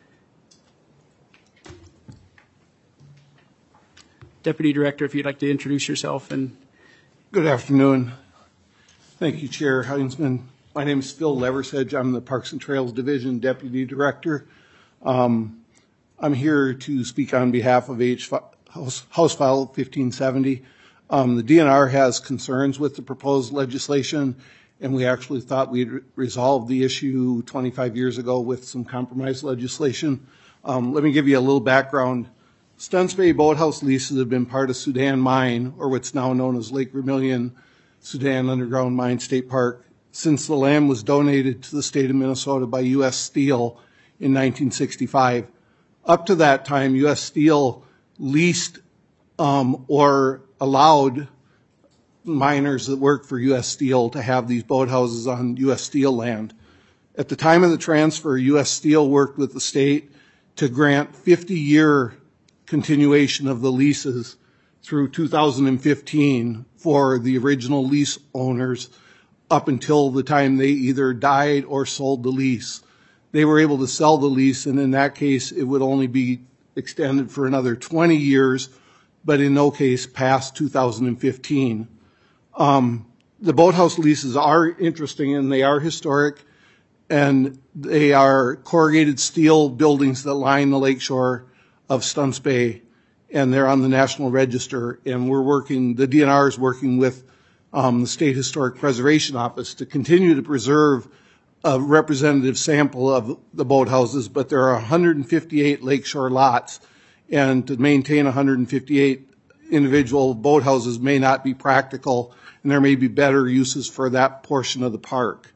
Deputy Director, if you'd like to introduce yourself. Good afternoon. Thank you, Chair Heinzman. My name is Phil Leversage. I'm the Parks and Trails Division Deputy Director. I'm here to speak on behalf of House File 1570. The DNR has concerns with the proposed legislation, and we actually thought we'd resolved the issue 25 years ago with some compromise legislation. Let me give you a little background. Stunts Bay boathouse leases have been part of Sudan Mine, or what's now known as Lake Vermilion, Sudan Underground Mine State Park, since the land was donated to the state of Minnesota by U.S. Steel in 1965. Up to that time, U.S. Steel leased or allowed miners that worked for U.S. Steel to have these boathouses on U.S. Steel land. At the time of the transfer, U.S. Steel worked with the state to grant 50-year continuation of the leases through 2015 for the original lease owners up until the time they either died or sold the lease. They were able to sell the lease, and in that case, it would only be extended for another 20 years, but in no case past 2015. The boathouse leases are interesting, and they are historic, and they are corrugated steel buildings that line the lakeshore of Stunts Bay, and they're on the National Register, and the DNR is working with the State Historic Preservation Office to continue to preserve a representative sample of the boathouses, but there are 158 lakeshore lots, and to maintain 158 individual boathouses may not be practical, and there may be better uses for that portion of the park.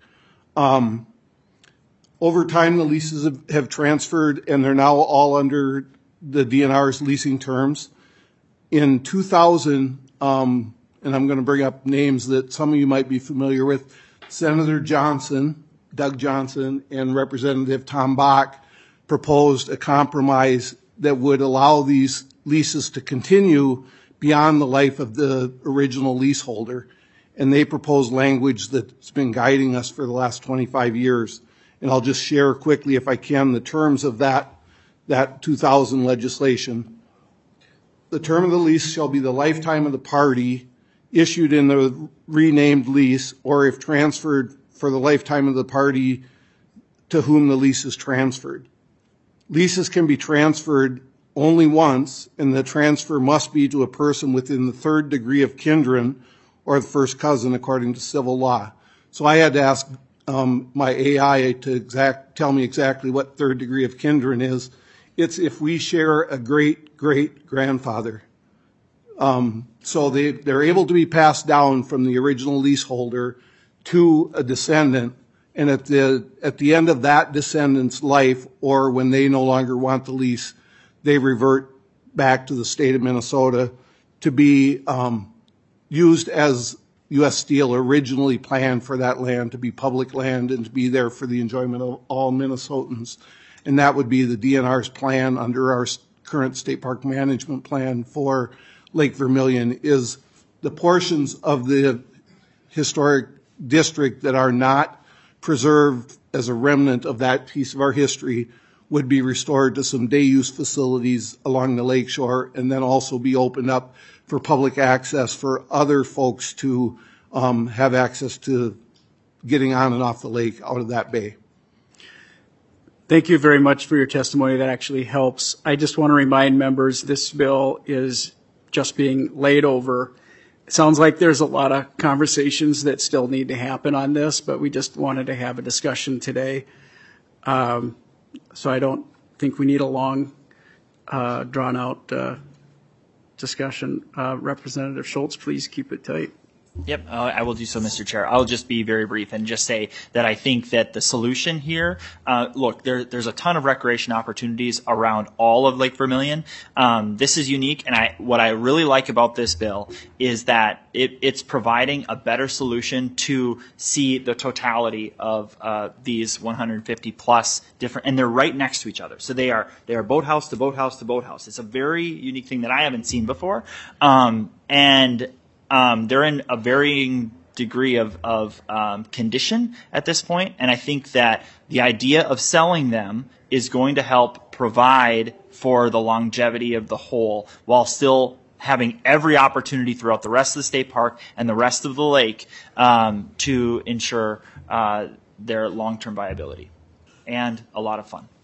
Over time, the leases have transferred, and they're now all under the DNR's leasing terms. In 2000, and I'm going to bring up names that some of you might be familiar with, Senator Johnson, Doug Johnson, and Representative Tom Bach proposed a compromise that would allow these leases to continue beyond the life of the original leaseholder. And they proposed language that's been guiding us for the last 25 years. And I'll just share quickly, if I can, the terms of that 2000 legislation. The term of the lease shall be the lifetime of the party issued in the renamed lease, or if transferred, for the lifetime of the party to whom the lease is transferred. Leases can be transferred only once, and the transfer must be to a person within the third degree of kindred or the first cousin according to civil law. So I had to ask my AI to tell me exactly what third degree of kindred is. It's if we share a great-great-grandfather. So they're able to be passed down from the original leaseholder to a descendant, and at the end of that descendant's life, or when they no longer want the lease, they revert back to the state of Minnesota to be used as U.S. Steel originally planned for that land to be public land and to be there for the enjoyment of all Minnesotans. And that would be the DNR's plan under our current state park management plan for Lake Vermilion, is the portions of the historic district that are not preserved as a remnant of that piece of our history would be restored to some day use facilities along the lakeshore, and then also be opened up for public access for other folks to have access to getting on and off the lake out of that bay. Thank you very much for your testimony. That actually helps. I just want to remind members this bill is just being laid over. It sounds like there's a lot of conversations that still need to happen on this, but we just wanted to have a discussion today. So I don't think we need a long, drawn-out discussion. Representative Schultz, please keep it tight. Yep, I will do so, Mr. Chair. I'll just be very brief and just say that I think that the solution here, look, there's a ton of recreation opportunities around all of Lake Vermilion. This is unique, and what I really like about this bill is that it's providing a better solution to see the totality of these 150 plus different, and they're right next to each other. So they are boathouse to boathouse to boathouse. It's a very unique thing that I haven't seen before, they're in a varying degree of condition at this point, and I think that the idea of selling them is going to help provide for the longevity of the whole while still having every opportunity throughout the rest of the state park and the rest of the lake to ensure their long-term viability and a lot of fun.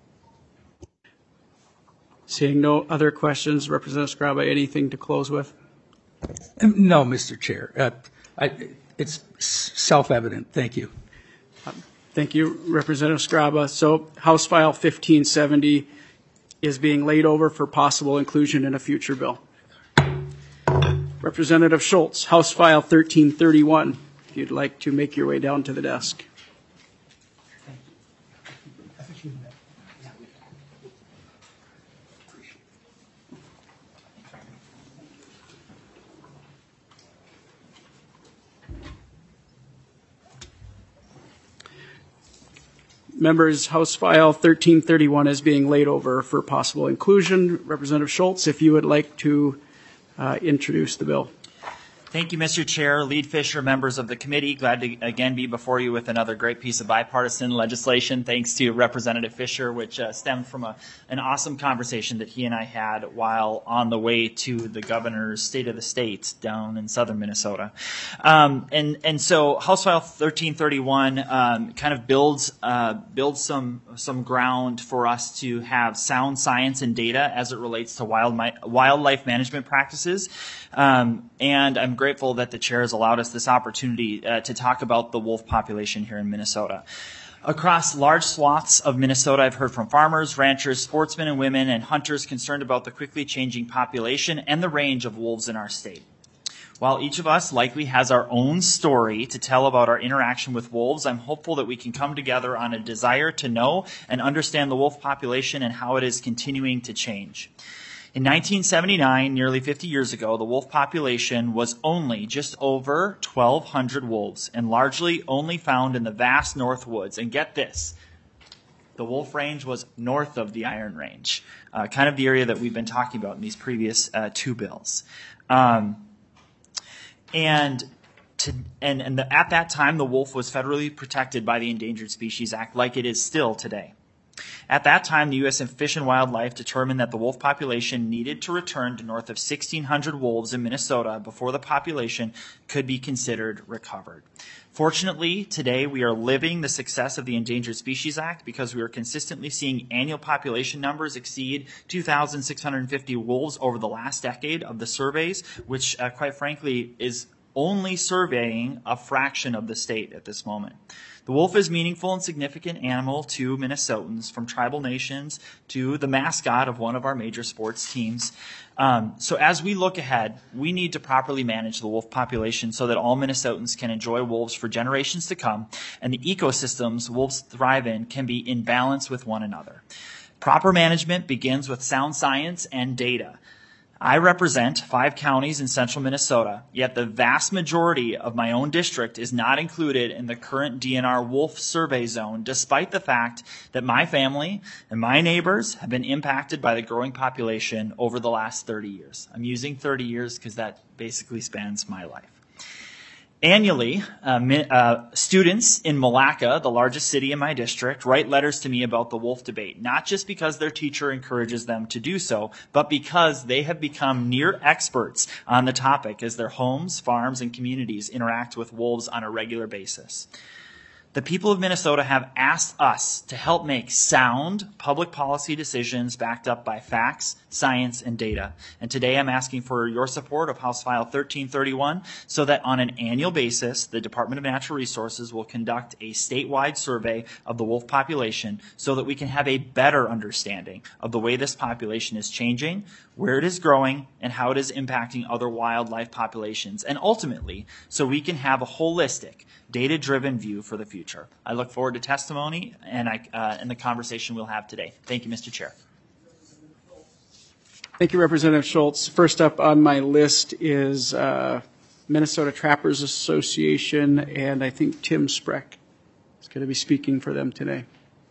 Seeing no other questions, Representative Skraba, anything to close with? No, Mr. Chair. It's self-evident. Thank you. Thank you, Representative Skraba. So House File 1570 is being laid over for possible inclusion in a future bill. Representative Schultz, House File 1331, if you'd like to make your way down to the desk. Members, House File 1331 is being laid over for possible inclusion. Representative Schultz, if you would like to introduce the bill. Thank you, Mr. Chair, Lead Fisher, members of the committee. Glad to again be before you with another great piece of bipartisan legislation, thanks to Representative Fisher, which stemmed from an awesome conversation that he and I had while on the way to the governor's State of the State down in southern Minnesota. And so House File 1331 kind of builds some ground for us to have sound science and data as it relates to wildlife management practices. And I'm grateful that the chair has allowed us this opportunity to talk about the wolf population here in Minnesota. Across large swaths of Minnesota, I've heard from farmers, ranchers, sportsmen and women, and hunters concerned about the quickly changing population and the range of wolves in our state. While each of us likely has our own story to tell about our interaction with wolves, I'm hopeful that we can come together on a desire to know and understand the wolf population and how it is continuing to change. In 1979, nearly 50 years ago, the wolf population was only just over 1,200 wolves and largely only found in the vast North Woods. And get this, the wolf range was north of the Iron Range, kind of the area that we've been talking about in these previous two bills. At that time, the wolf was federally protected by the Endangered Species Act like it is still today. At that time, the U.S. Fish and Wildlife determined that the wolf population needed to return to north of 1,600 wolves in Minnesota before the population could be considered recovered. Fortunately, today we are living the success of the Endangered Species Act because we are consistently seeing annual population numbers exceed 2,650 wolves over the last decade of the surveys, which quite frankly is only surveying a fraction of the state at this moment. The wolf is a meaningful and significant animal to Minnesotans, from tribal nations to the mascot of one of our major sports teams. So as we look ahead, we need to properly manage the wolf population so that all Minnesotans can enjoy wolves for generations to come, and the ecosystems wolves thrive in can be in balance with one another. Proper management begins with sound science and data. I represent 5 counties in central Minnesota, yet the vast majority of my own district is not included in the current DNR wolf survey zone, despite the fact that my family and my neighbors have been impacted by the growing population over the last 30 years. I'm using 30 years because that basically spans my life. Annually, students in Malacca, the largest city in my district, write letters to me about the wolf debate, not just because their teacher encourages them to do so, but because they have become near experts on the topic as their homes, farms, and communities interact with wolves on a regular basis. The people of Minnesota have asked us to help make sound public policy decisions backed up by facts, science, and data. And today I'm asking for your support of House File 1331 so that on an annual basis, the Department of Natural Resources will conduct a statewide survey of the wolf population so that we can have a better understanding of the way this population is changing, where it is growing, and how it is impacting other wildlife populations. And ultimately, so we can have a holistic, data-driven view for the future. I look forward to testimony and the conversation we'll have today. Thank you, Mr. Chair. Thank you, Representative Schultz. First up on my list is Minnesota Trappers Association, and I think Tim Spreck is going to be speaking for them today.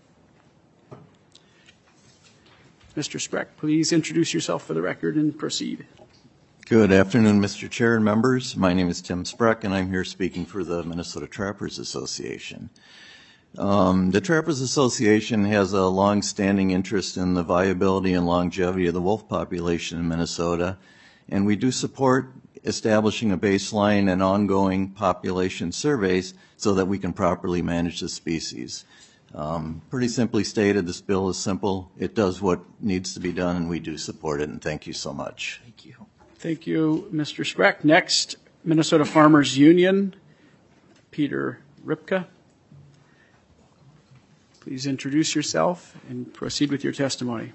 Mr. Spreck, please introduce yourself for the record and proceed. Good afternoon, Mr. Chair and members. My name is Tim Spreck, and I'm here speaking for the Minnesota Trappers Association. The Trappers Association has a long-standing interest in the viability and longevity of the wolf population in Minnesota, and we do support establishing a baseline and ongoing population surveys so that we can properly manage the species. Pretty simply stated, this bill is simple. It does what needs to be done, and we do support it, and thank you so much. Thank you. Thank you, Mr. Spreck. Next, Minnesota Farmers Union, Peter Ripka. Please introduce yourself and proceed with your testimony.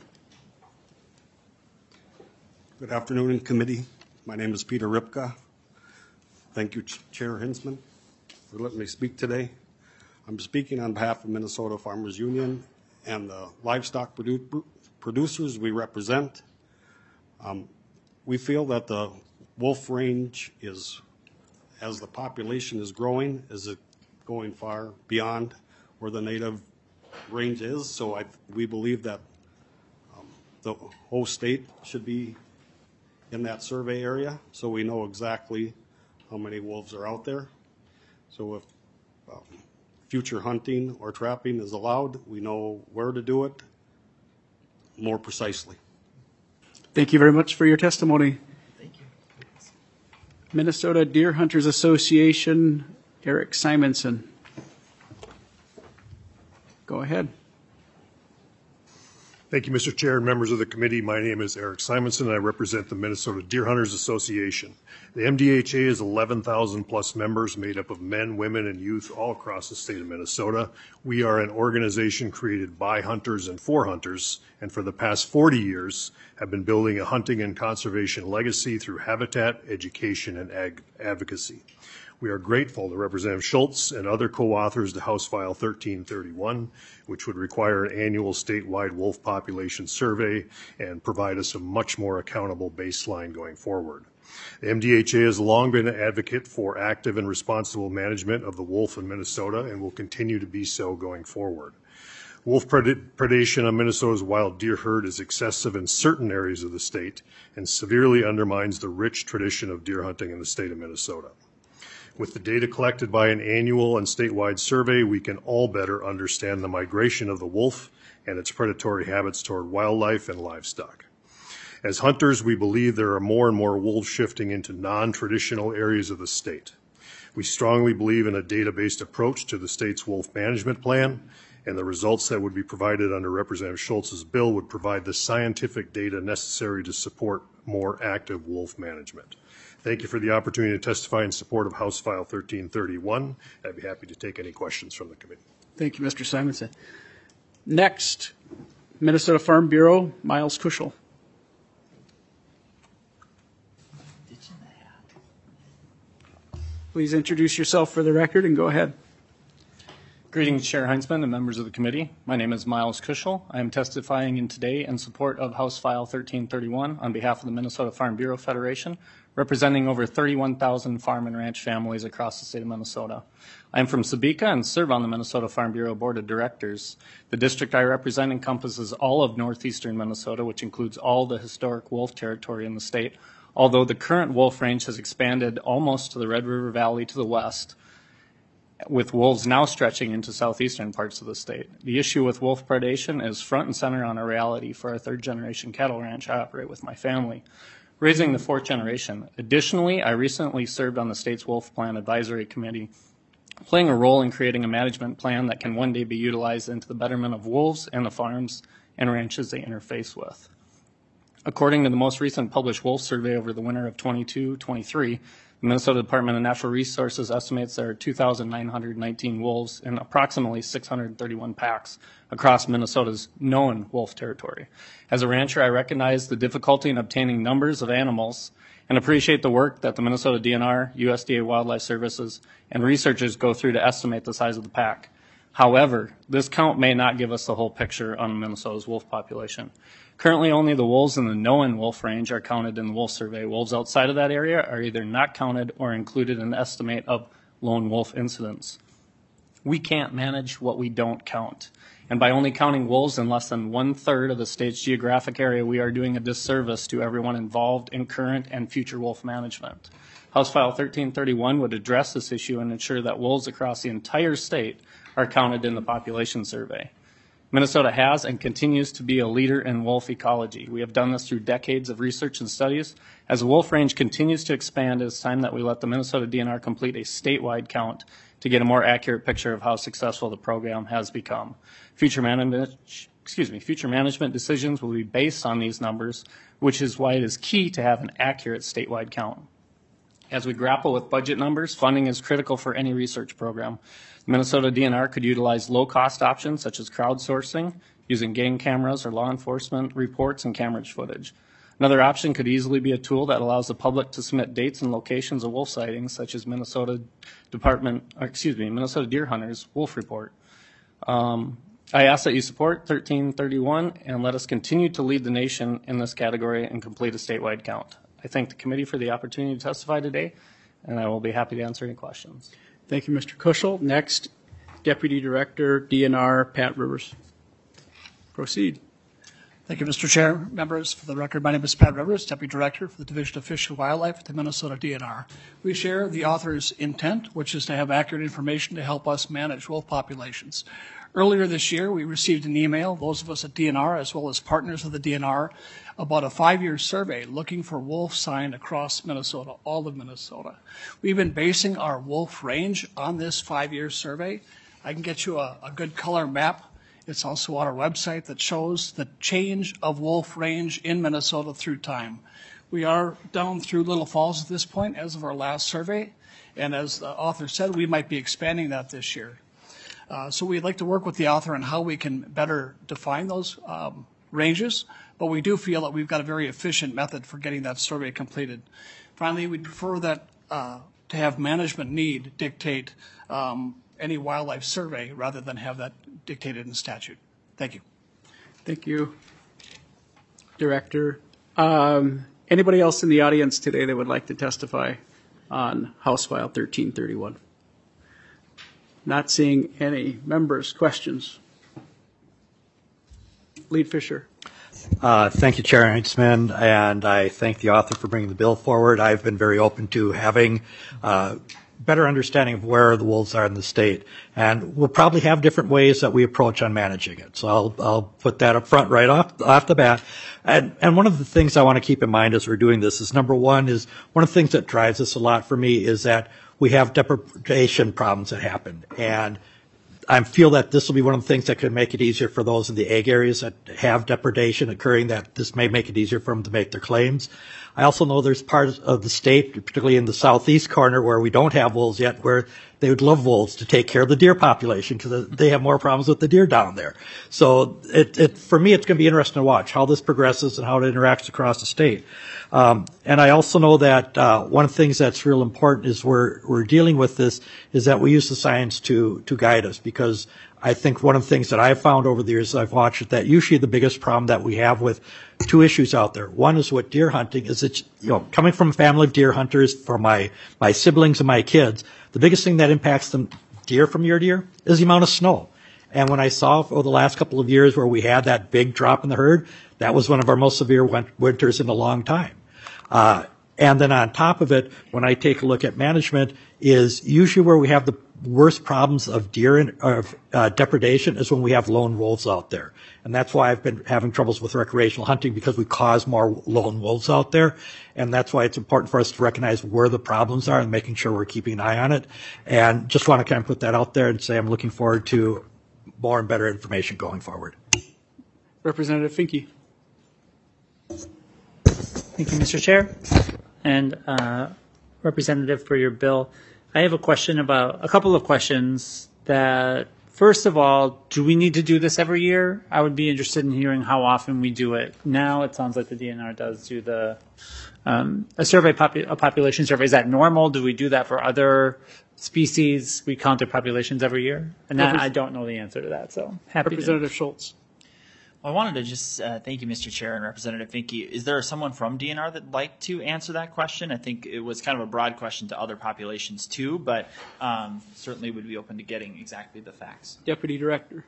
Good afternoon, committee. My name is Peter Ripka. Thank you, Chair Hinsman, for letting me speak today. I'm speaking on behalf of Minnesota Farmers Union and the livestock producers we represent. We feel that the wolf range is, as the population is growing, is it going far beyond where the native range is. So we believe that the whole state should be in that survey area so we know exactly how many wolves are out there. So if future hunting or trapping is allowed, we know where to do it more precisely. Thank you very much for your testimony. Thank you. Minnesota Deer Hunters Association, Eric Simonson. Go ahead. Thank you, Mr. Chair and members of the committee. My name is Eric Simonson, and I represent the Minnesota Deer Hunters Association. The MDHA is 11,000 plus members made up of men, women, and youth all across the state of Minnesota. We are an organization created by hunters and for hunters, and for the past 40 years have been building a hunting and conservation legacy through habitat, education, and advocacy. We are grateful to Representative Schultz and other co-authors to House File 1331, which would require an annual statewide wolf population survey and provide us a much more accountable baseline going forward. The MDHA has long been an advocate for active and responsible management of the wolf in Minnesota and will continue to be so going forward. Wolf predation on Minnesota's wild deer herd is excessive in certain areas of the state and severely undermines the rich tradition of deer hunting in the state of Minnesota. With the data collected by an annual and statewide survey, we can all better understand the migration of the wolf and its predatory habits toward wildlife and livestock. As hunters, we believe there are more and more wolves shifting into non-traditional areas of the state. We strongly believe in a data-based approach to the state's wolf management plan, and the results that would be provided under Representative Schultz's bill would provide the scientific data necessary to support more active wolf management. Thank you for the opportunity to testify in support of House File 1331. I'd be happy to take any questions from the committee. Thank you, Mr. Simonson. Next, Minnesota Farm Bureau, Miles Kuschel. Please introduce yourself for the record and go ahead. Greetings, Chair Heinzman and members of the committee. My name is Miles Kuschel. I am testifying in today in support of House File 1331 on behalf of the Minnesota Farm Bureau Federation, representing over 31,000 farm and ranch families across the state of Minnesota. I am from Sebeka and serve on the Minnesota Farm Bureau Board of Directors. The district I represent encompasses all of northeastern Minnesota, which includes all the historic wolf territory in the state, although the current wolf range has expanded almost to the Red River Valley to the west, with wolves now stretching into southeastern parts of the state. The issue with wolf predation is front and center on our reality for our third-generation cattle ranch I operate with my family, raising the fourth generation. Additionally, I recently served on the state's Wolf Plan Advisory Committee, playing a role in creating a management plan that can one day be utilized into the betterment of wolves and the farms and ranches they interface with. According to the most recent published wolf survey over the winter of 22-23, the Minnesota Department of Natural Resources estimates there are 2,919 wolves in approximately 631 packs across Minnesota's known wolf territory. As a rancher, I recognize the difficulty in obtaining numbers of animals and appreciate the work that the Minnesota DNR, USDA Wildlife Services, and researchers go through to estimate the size of the pack. However, this count may not give us the whole picture on Minnesota's wolf population. Currently, only the wolves in the known wolf range are counted in the wolf survey. Wolves outside of that area are either not counted or included in the estimate of lone wolf incidents. We can't manage what we don't count. And by only counting wolves in less than 1/3 of the state's geographic area, we are doing a disservice to everyone involved in current and future wolf management. House File 1331 would address this issue and ensure that wolves across the entire state are counted in the population survey. Minnesota has and continues to be a leader in wolf ecology. We have done this through decades of research and studies. As the wolf range continues to expand, it's time that we let the Minnesota DNR complete a statewide count to get a more accurate picture of how successful the program has become. Future management decisions will be based on these numbers, which is why it is key to have an accurate statewide count. As we grapple with budget numbers, funding is critical for any research program. The Minnesota DNR could utilize low-cost options such as crowdsourcing, using game cameras or law enforcement reports and camera footage. Another option could easily be a tool that allows the public to submit dates and locations of wolf sightings, such as Minnesota Deer Hunters Wolf Report. I ask that you support 1331 and let us continue to lead the nation in this category and complete a statewide count. I thank the committee for the opportunity to testify today, and I will be happy to answer any questions. Thank you, Mr. Kuschel. Next, Deputy Director, DNR, Pat Rivers. Proceed. Thank you, Mr. Chair. Members, for the record, my name is Pat Rivers, Deputy Director for the Division of Fish and Wildlife at the Minnesota DNR. We share the author's intent, which is to have accurate information to help us manage wolf populations. Earlier this year, we received an email, those of us at DNR as well as partners of the DNR, about a 5-year survey looking for wolf sign across Minnesota, all of Minnesota. We've been basing our wolf range on this 5-year survey. I can get you a good color map. It's also on our website that shows the change of wolf range in Minnesota through time. We are down through Little Falls at this point as of our last survey, and as the author said, we might be expanding that this year. So we'd like to work with the author on how we can better define those ranges, but we do feel that we've got a very efficient method for getting that survey completed. Finally, we'd prefer that to have management need dictate any wildlife survey rather than have that dictated in statute. Thank you. Thank you, Director. Anybody else in the audience today that would like to testify on House File 1331? Not seeing any. Members, questions? Lead Fisher. Thank you, Chair Heintzman, and I thank the author for bringing the bill forward. I've been very open to having better understanding of where the wolves are in the state, and we'll probably have different ways that we approach on managing it. So I'll put that up front right off the bat. And one of the things I want to keep in mind as we're doing this is, number one, is one of the things that drives this a lot for me is that we have depredation problems that happen, and I feel that this will be one of the things that could make it easier for those in the ag areas that have depredation occurring, that this may make it easier for them to make their claims. I also know there's parts of the state, particularly in the southeast corner where we don't have wolves yet, where they would love wolves to take care of the deer population because they have more problems with the deer down there. So for me, it's going to be interesting to watch how this progresses and how it interacts across the state. And I also know that one of the things that's real important is we're dealing with this is that we use the science to guide us, because I think one of the things that I've found over the years I've watched is that usually the biggest problem that we have with two issues out there. One is with deer hunting is it's, coming from a family of deer hunters, for my siblings and my kids, the biggest thing that impacts them deer from year to year is the amount of snow. And when I saw over the last couple of years where we had that big drop in the herd, that was one of our most severe winters in a long time. And then on top of it, when I take a look at management, is usually where we have the worst problems of deer depredation is when we have lone wolves out there. And that's why I've been having troubles with recreational hunting, because we cause more lone wolves out there. And that's why it's important for us to recognize where the problems are and making sure we're keeping an eye on it. And just want to kind of put that out there and say I'm looking forward to more and better information going forward. Representative Finke. Thank you, Mr. Chair, and Representative, for your bill. I have a couple of questions that, first of all, do we need to do this every year? I would be interested in hearing how often we do it. Now it sounds like the DNR does do a population survey. Is that normal? Do we do that for other species? We count their populations every year? And I don't know the answer to that, so happy Representative Schultz. Well, I wanted to just thank you, Mr. Chair and Representative Finke. Is there someone from DNR that'd like to answer that question? I think it was kind of a broad question to other populations too, but certainly would be open to getting exactly the facts. Deputy Director.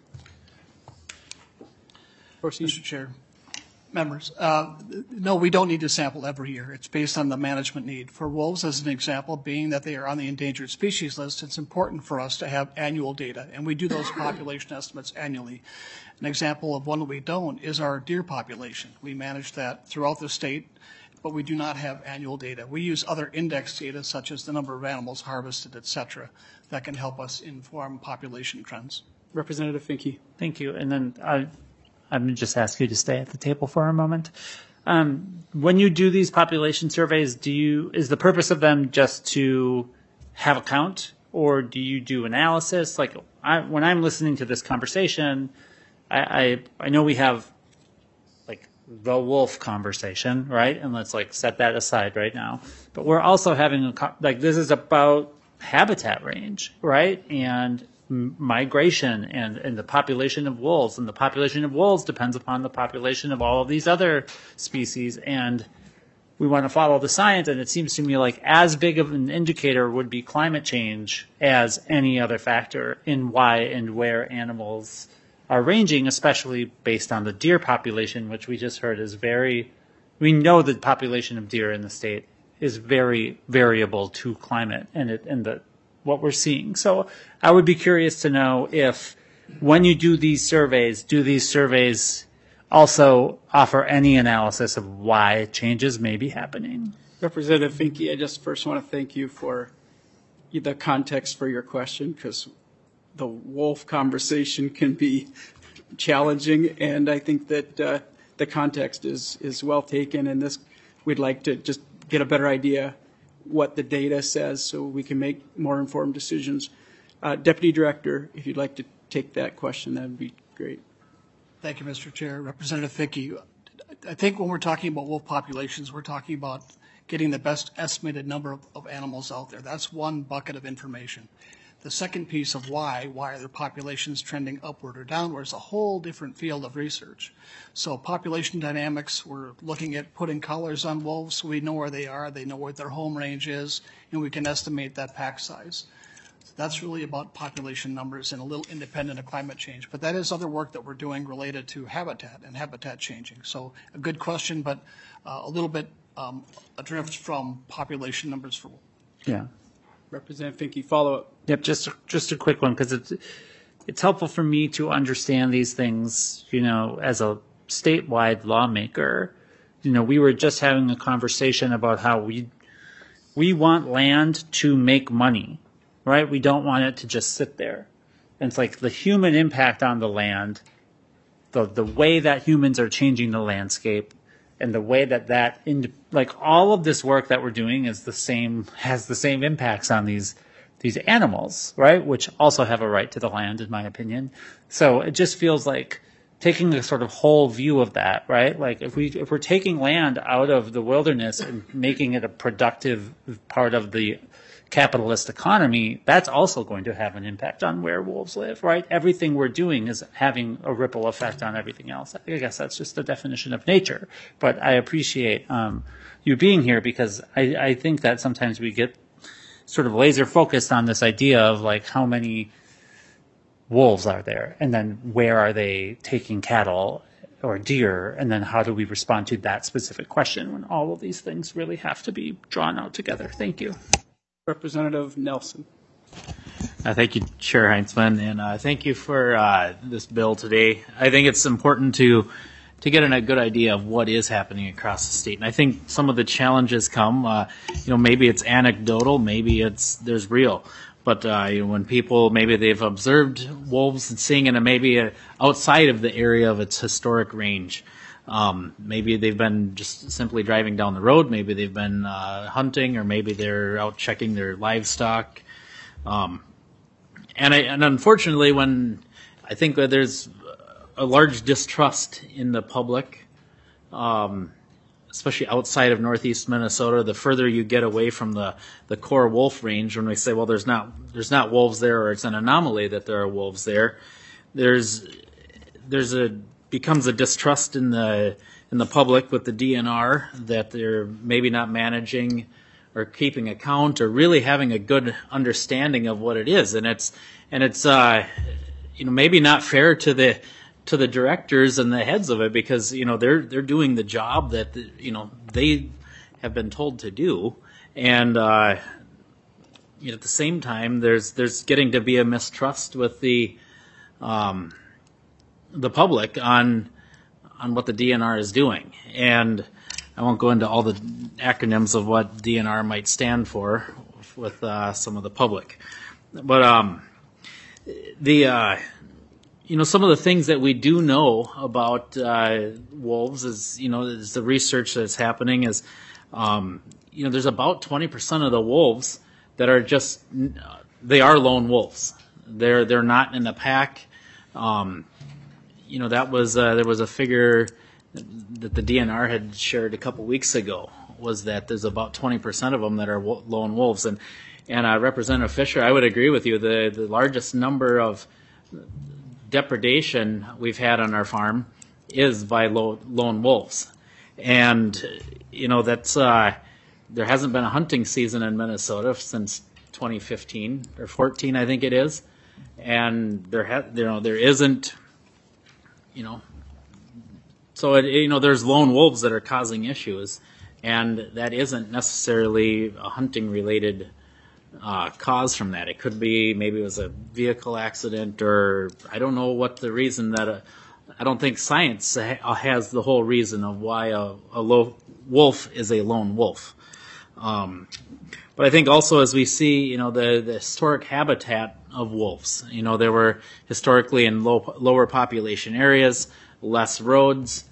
Mr. Chair, members, no, we don't need to sample every year. It's based on the management need. For wolves, as an example, being that they are on the endangered species list, it's important for us to have annual data, and we do those population estimates annually. An example of one that we don't is our deer population. We manage that throughout the state, but we do not have annual data. We use other index data, such as the number of animals harvested, et cetera, that can help us inform population trends. Representative Finke. Thank you. And then I'm going to just ask you to stay at the table for a moment. When you do these population surveys, is the purpose of them just to have a count, or do you do analysis? Like when I'm listening to this conversation, I know we have like the wolf conversation, right? And let's set that aside right now. But we're also having this is about habitat range, right? And migration and the population of wolves, and the population of wolves depends upon the population of all of these other species, and we want to follow the science. And it seems to me like as big of an indicator would be climate change as any other factor in why and where animals are ranging, especially based on the deer population, which we just heard is we know the population of deer in the state is very variable to climate and what we're seeing. So I would be curious to know if when you do these surveys also offer any analysis of why changes may be happening? Representative Finke, I just first want to thank you for the context for your question, because the wolf conversation can be challenging, and I think that the context is well taken, and this we'd like to just get a better idea what the data says so we can make more informed decisions. Deputy Director, if you'd like to take that question, that would be great. Thank you, Mr. Chair. Representative Fickey, I think when we're talking about wolf populations, we're talking about getting the best estimated number of animals out there. That's one bucket of information. The second piece of why are their populations trending upward or downward is a whole different field of research. So population dynamics, we're looking at putting collars on wolves so we know where they are, they know what their home range is, and we can estimate that pack size. So that's really about population numbers and a little independent of climate change. But that is other work that we're doing related to habitat and habitat changing. So a good question, but a little bit adrift from population numbers for wolves. Yeah. Representative Finke, follow up. Yep, just a quick one, because it's helpful for me to understand these things, as a statewide lawmaker. We were just having a conversation about how we want land to make money, right? We don't want it to just sit there. And it's like the human impact on the land, the way that humans are changing the landscape, and the way that all of this work that we're doing has the same impacts on these animals, right? Which also have a right to the land, in my opinion. So it just feels like taking a sort of whole view of that, right? Like if we're taking land out of the wilderness and making it a productive part of the capitalist economy, that's also going to have an impact on where wolves live, right? Everything we're doing is having a ripple effect on everything else. I guess that's just the definition of nature. But I appreciate you being here, because I think that sometimes we get sort of laser focused on this idea of like how many wolves are there, and then where are they taking cattle or deer, and then how do we respond to that specific question when all of these things really have to be drawn out together. Thank you. Representative Nelson. Thank you, Chair Heinzman, and thank you for this bill today. I think it's important to get a good idea of what is happening across the state. And I think some of the challenges come, maybe it's anecdotal, maybe there's real. But when people, maybe they've observed wolves and seeing it maybe outside of the area of its historic range. Maybe they've been just simply driving down the road. Maybe they've been hunting, or maybe they're out checking their livestock. And unfortunately, when I think that there's a large distrust in the public, especially outside of northeast Minnesota, the further you get away from the core wolf range, when we say, well, there's not wolves there, or it's an anomaly that there are wolves there, becomes a distrust in the public with the DNR that they're maybe not managing or keeping account or really having a good understanding of what it is, and it's maybe not fair to the directors and the heads of it, because they're doing the job that they have been told to do, and at the same time there's getting to be a mistrust with the public on what the DNR is doing. And I won't go into all the acronyms of what DNR might stand for with some of the public. But some of the things that we do know about wolves is the research that's happening is, there's about 20% of the wolves that are they are lone wolves. They're not in a pack. There was a figure that the DNR had shared a couple weeks ago, was that there's about 20% of them that are lone wolves. And Representative Fisher, I would agree with you. The largest number of depredation we've had on our farm is by lone wolves. And, that's there hasn't been a hunting season in Minnesota since 2015 or 14, I think it is. And there isn't, so there's lone wolves that are causing issues, and that isn't necessarily a hunting related cause from that. It could be, maybe it was a vehicle accident, or I don't know what the reason that I don't think science has the whole reason of why a wolf is a lone wolf. But I think also as we see, the historic habitat of wolves, they were historically in lower population areas, less roads,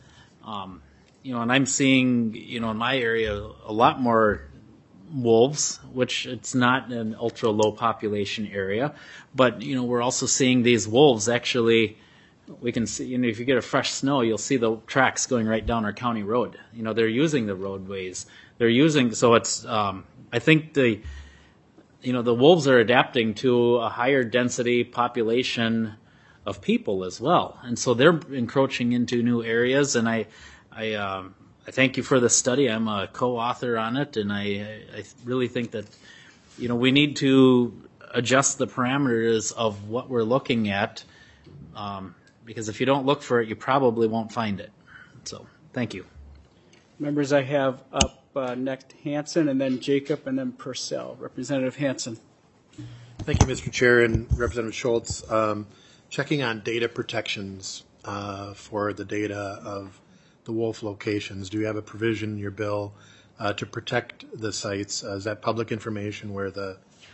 and I'm seeing, in my area, a lot more wolves, which it's not an ultra low population area, but, we're also seeing these wolves actually, we can see, if you get a fresh snow, you'll see the tracks going right down our county road. They're using the roadways. So it's, I think the wolves are adapting to a higher density population of people as well. And so they're encroaching into new areas. And I thank you for the study. I'm a co-author on it. And I really think that, we need to adjust the parameters of what we're looking at. Because if you don't look for it, you probably won't find it. So thank you. Members, I have up next Hansen, and then Jacob, and then Purcell. Representative Hansen. Thank you, Mr. Chair, and Representative Schultz. Checking on data protections for the data of the wolf locations. Do you have a provision in your bill to protect the sites? Is that public information where the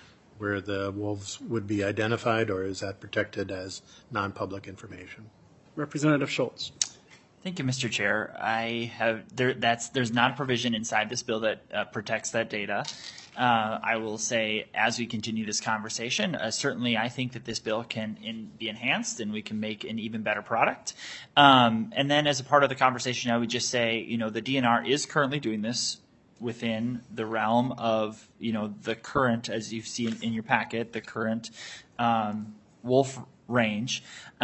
wolves would be identified, or is that protected as non-public information? Representative Schultz. Thank you, Mr. Chair. There's not a provision inside this bill that protects that data. I will say, as we continue this conversation, certainly I think that this bill can be enhanced and we can make an even better product. And then as a part of the conversation, I would just say, the DNR is currently doing this within the realm of, the current, as you see in your packet, the current wolf range.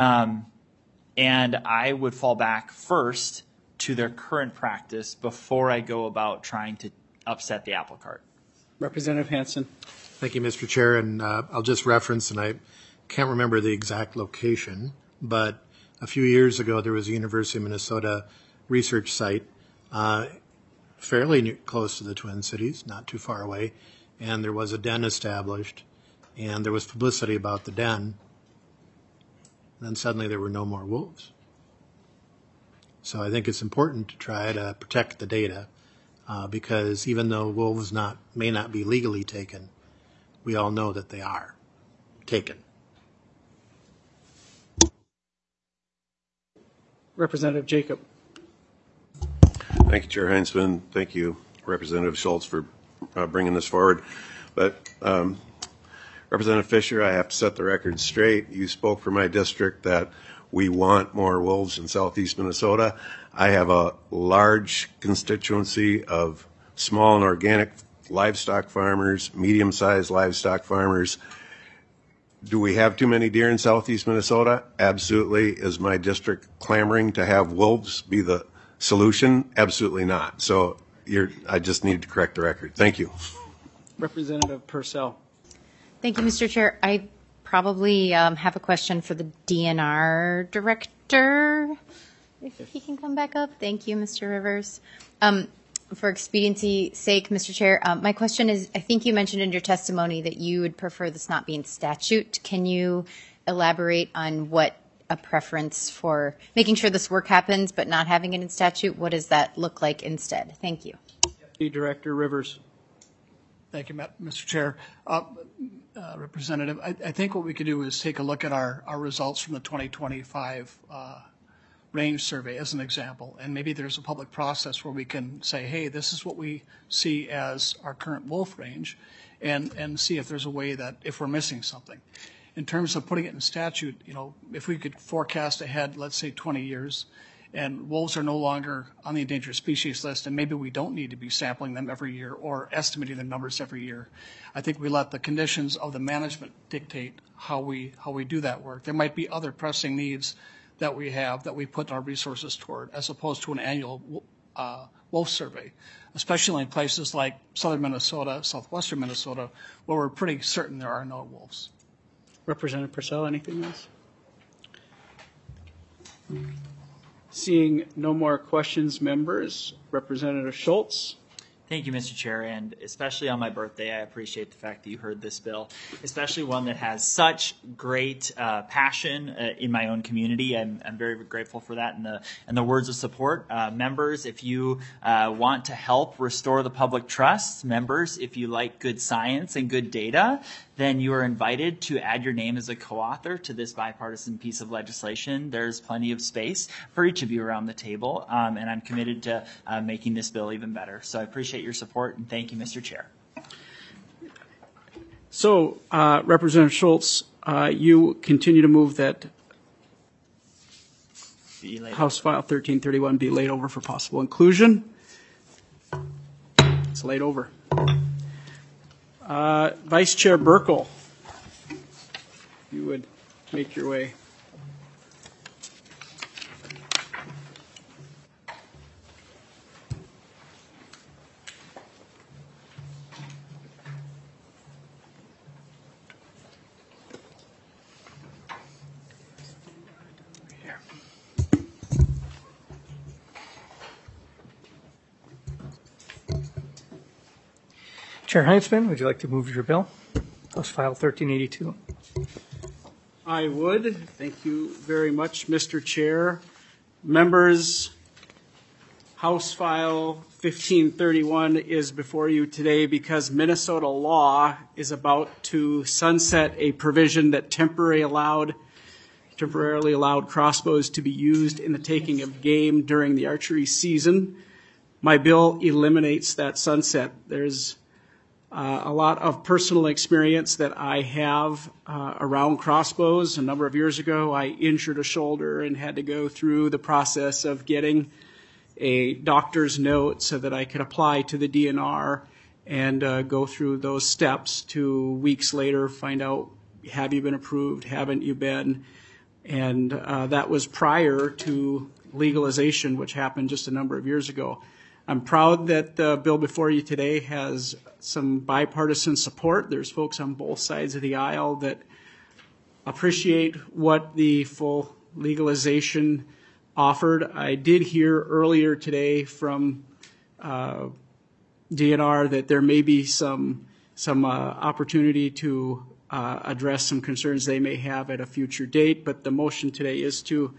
And I would fall back first to their current practice before I go about trying to upset the apple cart. Representative Hansen. Thank you, Mr. Chair. And I'll just reference, and I can't remember the exact location, but a few years ago there was a University of Minnesota research site fairly close to the Twin Cities, not too far away, and there was a den established, and there was publicity about the den. Then suddenly there were no more wolves. So I think it's important to try to protect the data because even though wolves may not be legally taken, we all know that they are taken. Representative Jacob. Thank you, Chair Heinzman. Thank you, Representative Schultz, for bringing this forward. But Representative Fisher, I have to set the record straight. You spoke for my district that we want more wolves in southeast Minnesota. I have a large constituency of small and organic livestock farmers, medium-sized livestock farmers. Do we have too many deer in southeast Minnesota? Absolutely. Is my district clamoring to have wolves be the solution? Absolutely not. So I just need to correct the record. Thank you. Representative Purcell. Thank you, Mr. Chair. I probably have a question for the DNR director, if he can come back up. Thank you, Mr. Rivers. For expediency's sake, Mr. Chair, my question is, I think you mentioned in your testimony that you would prefer this not be in statute. Can you elaborate on what a preference for making sure this work happens but not having it in statute? What does that look like instead? Thank you. Deputy Director Rivers. Thank you, Mr. Chair. Representative, I think what we could do is take a look at our results from the 2025 range survey as an example, and maybe there's a public process where we can say, hey, this is what we see as our current wolf range, and see if there's a way that if we're missing something. In terms of putting it in statute, if we could forecast ahead, let's say 20 years, and wolves are no longer on the endangered species list, and maybe we don't need to be sampling them every year or estimating the numbers every year. I think we let the conditions of the management dictate how we do that work. There might be other pressing needs that we have that we put our resources toward, as opposed to an annual wolf survey, especially in places like southern Minnesota, southwestern Minnesota, where we're pretty certain there are no wolves. Representative Purcell, anything else? Seeing no more questions, members, Representative Schultz. Thank you, Mr. Chair, and especially on my birthday, I appreciate the fact that you heard this bill, especially one that has such great passion in my own community. I'm very grateful for that and the words of support. Members, if you want to help restore the public trust, members, if you like good science and good data, then you are invited to add your name as a co-author to this bipartisan piece of legislation. There's plenty of space for each of you around the table, and I'm committed to making this bill even better. So I appreciate your support, and thank you, Mr. Chair. So, Representative Schultz, you continue to move that House File 1331 be laid over for possible inclusion. It's laid over. Vice Chair Burkle, you would make your way. Chair Heinzman, would you like to move your bill? House File 1382. I would. Thank you very much, Mr. Chair. Members, House File 1531 is before you today because Minnesota law is about to sunset a provision that temporarily allowed crossbows to be used in the taking of game during the archery season. My bill eliminates that sunset. There's a lot of personal experience that I have around crossbows. A number of years ago, I injured a shoulder and had to go through the process of getting a doctor's note so that I could apply to the DNR and go through those steps to weeks later find out, have you been approved, haven't you been? And that was prior to legalization, which happened just a number of years ago. I'm proud that the bill before you today has some bipartisan support. There's folks on both sides of the aisle that appreciate what the full legalization offered. I did hear earlier today from DNR that there may be some opportunity to address some concerns they may have at a future date, but the motion today is to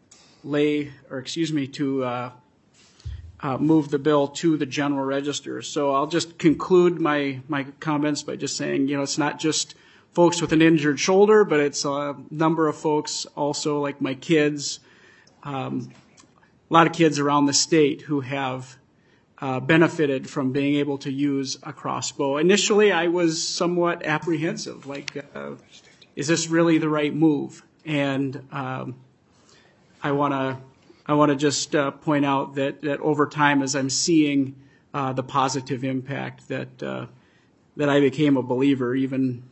move the bill to the general register. So I'll just conclude my comments by just saying, it's not just folks with an injured shoulder, but it's a number of folks also, like my kids, a lot of kids around the state who have benefited from being able to use a crossbow. Initially, I was somewhat apprehensive, is this really the right move? And I want to just point out that over time, as I'm seeing the positive impact, that I became a believer, even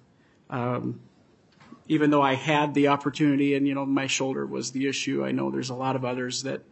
though I had the opportunity and, my shoulder was the issue. I know there's a lot of others that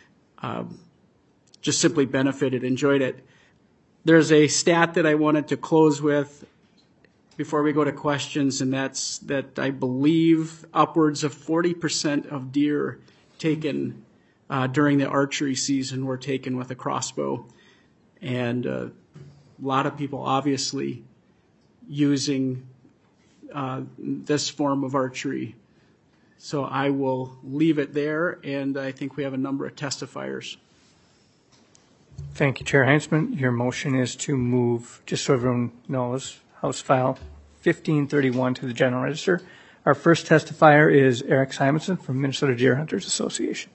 just simply benefited, enjoyed it. There's a stat that I wanted to close with before we go to questions, and that's that I believe upwards of 40% of deer taken during the archery season were taken with a crossbow. And a lot of people obviously using this form of archery. So I will leave it there, and I think we have a number of testifiers. Thank you, Chair Heinzman. Your motion is to move, just so everyone knows, House File 1531 to the General Register. Our first testifier is Eric Simonson from Minnesota Deer Hunters Association.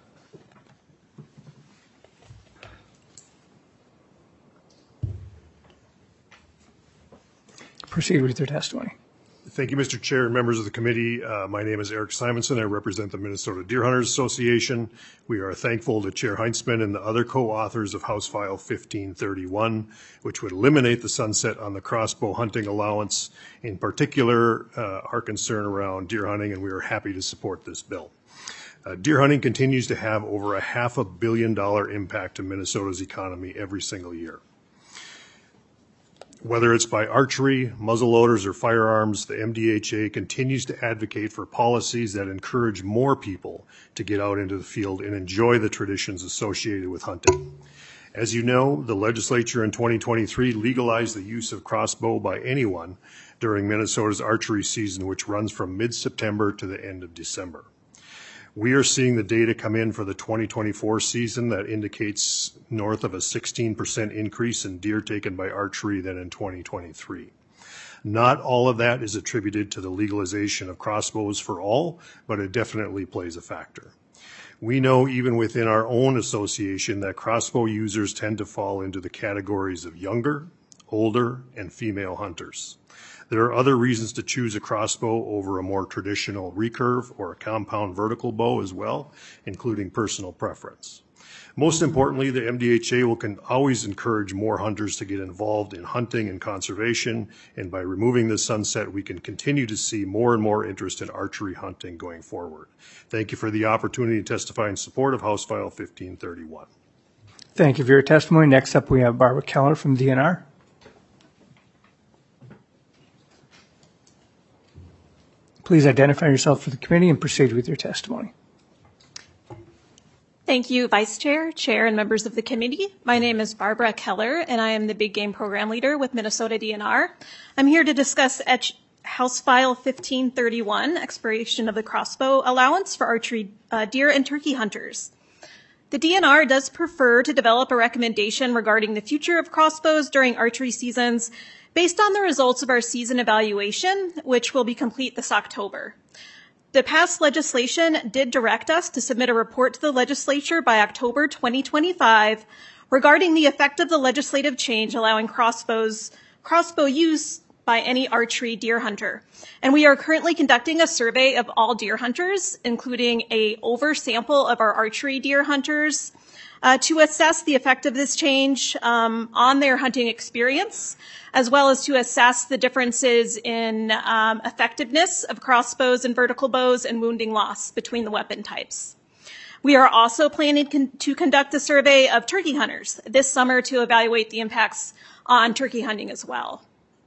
Proceed with your testimony. Thank you, Mr. Chair and members of the committee. My name is Eric Simonson. I represent the Minnesota Deer Hunters Association. We are thankful to Chair Heinzman and the other co-authors of House File 1531, which would eliminate the sunset on the crossbow hunting allowance, in particular our concern around deer hunting, and we are happy to support this bill. Deer hunting continues to have over a $500 million impact to Minnesota's economy every single year. Whether it's by archery, muzzleloaders, or firearms, the MDHA continues to advocate for policies that encourage more people to get out into the field and enjoy the traditions associated with hunting. As you know, the legislature in 2023 legalized the use of crossbow by anyone during Minnesota's archery season, which runs from mid-September to the end of December. We are seeing the data come in for the 2024 season that indicates north of a 16% increase in deer taken by archery than in 2023. Not all of that is attributed to the legalization of crossbows for all, but it definitely plays a factor. We know even within our own association that crossbow users tend to fall into the categories of younger, older, and female hunters. There are other reasons to choose a crossbow over a more traditional recurve or a compound vertical bow as well, including personal preference. Most importantly, the MDHA will always encourage more hunters to get involved in hunting and conservation, and by removing the sunset, we can continue to see more and more interest in archery hunting going forward. Thank you for the opportunity to testify in support of House File 1531. Thank you for your testimony. Next up, we have Barbara Keller from DNR. Please identify yourself for the committee and proceed with your testimony. Thank you, Vice Chair, Chair, and members of the committee. My name is Barbara Keller, and I am the Big Game Program Leader with Minnesota DNR. I'm here to discuss House File 1531, expiration of the crossbow allowance for archery deer and turkey hunters. The DNR does prefer to develop a recommendation regarding the future of crossbows during archery seasons based on the results of our season evaluation, which will be complete this October. The past legislation did direct us to submit a report to the legislature by October 2025 regarding the effect of the legislative change allowing crossbow use by any archery deer hunter. And we are currently conducting a survey of all deer hunters, including a oversample of our archery deer hunters, to assess the effect of this change on their hunting experience, as well as to assess the differences in effectiveness of crossbows and vertical bows and wounding loss between the weapon types. We are also planning to conduct a survey of turkey hunters this summer to evaluate the impacts on turkey hunting as well.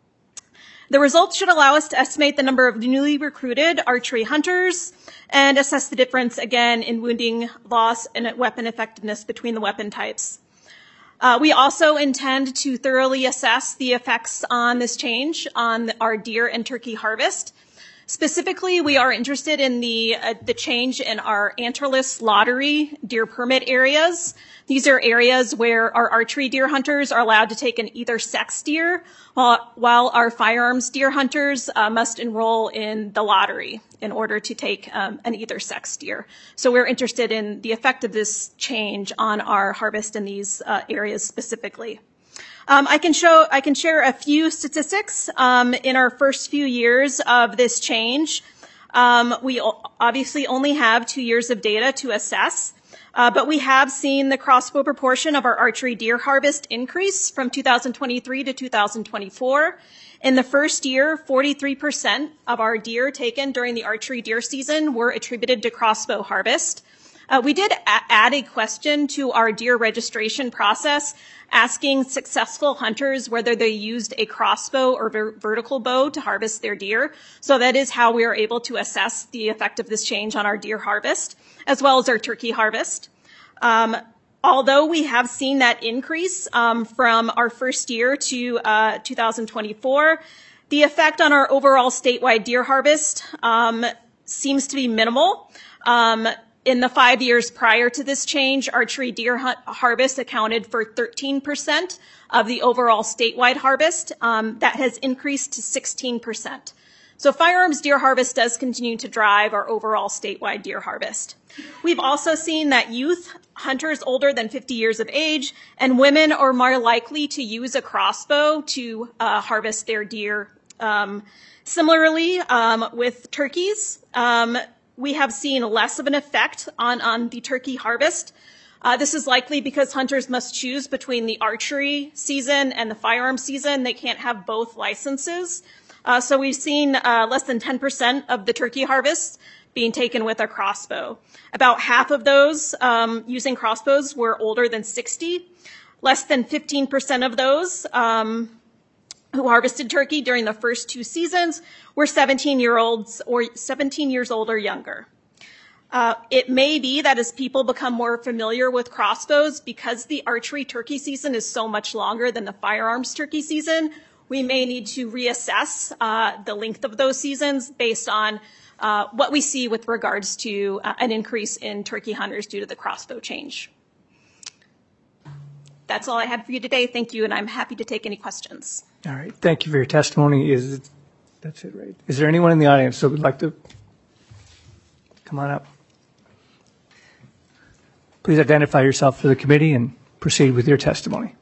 The results should allow us to estimate the number of newly recruited archery hunters and assess the difference, again, in wounding loss and weapon effectiveness between the weapon types. We also intend to thoroughly assess the effects on this change on our deer and turkey harvest. Specifically, we are interested in the change in our antlerless lottery deer permit areas. These are areas where our archery deer hunters are allowed to take an either sex deer, while our firearms deer hunters must enroll in the lottery in order to take an either sex deer. So we're interested in the effect of this change on our harvest in these areas specifically. I can share a few statistics in our first few years of this change. We obviously only have 2 years of data to assess, but we have seen the crossbow proportion of our archery deer harvest increase from 2023 to 2024. In the first year, 43% of our deer taken during the archery deer season were attributed to crossbow harvest. We did add a question to our deer registration process asking successful hunters whether they used a crossbow or vertical bow to harvest their deer. So that is how we are able to assess the effect of this change on our deer harvest, as well as our turkey harvest. Although we have seen that increase from our first year to 2024, the effect on our overall statewide deer harvest seems to be minimal. In the 5 years prior to this change, archery deer harvest accounted for 13% of the overall statewide harvest. That has increased to 16%. So firearms deer harvest does continue to drive our overall statewide deer harvest. We've also seen that youth, hunters older than 50 years of age, and women are more likely to use a crossbow to harvest their deer. Similarly, with turkeys, we have seen less of an effect on the turkey harvest. This is likely because hunters must choose between the archery season and the firearm season. They can't have both licenses. So we've seen less than 10% of the turkey harvest being taken with a crossbow. About half of those using crossbows were older than 60. Less than 15% of those who harvested turkey during the first 2 seasons were 17 years old or younger. It may be that as people become more familiar with crossbows, because the archery turkey season is so much longer than the firearms turkey season, we may need to reassess the length of those seasons based on what we see with regards to an increase in turkey hunters due to the crossbow change. That's all I had for you today. Thank you, and I'm happy to take any questions. All right. Thank you for your testimony. That's it, right? Is there anyone in the audience that would like to come on up? Please identify yourself for the committee and proceed with your testimony.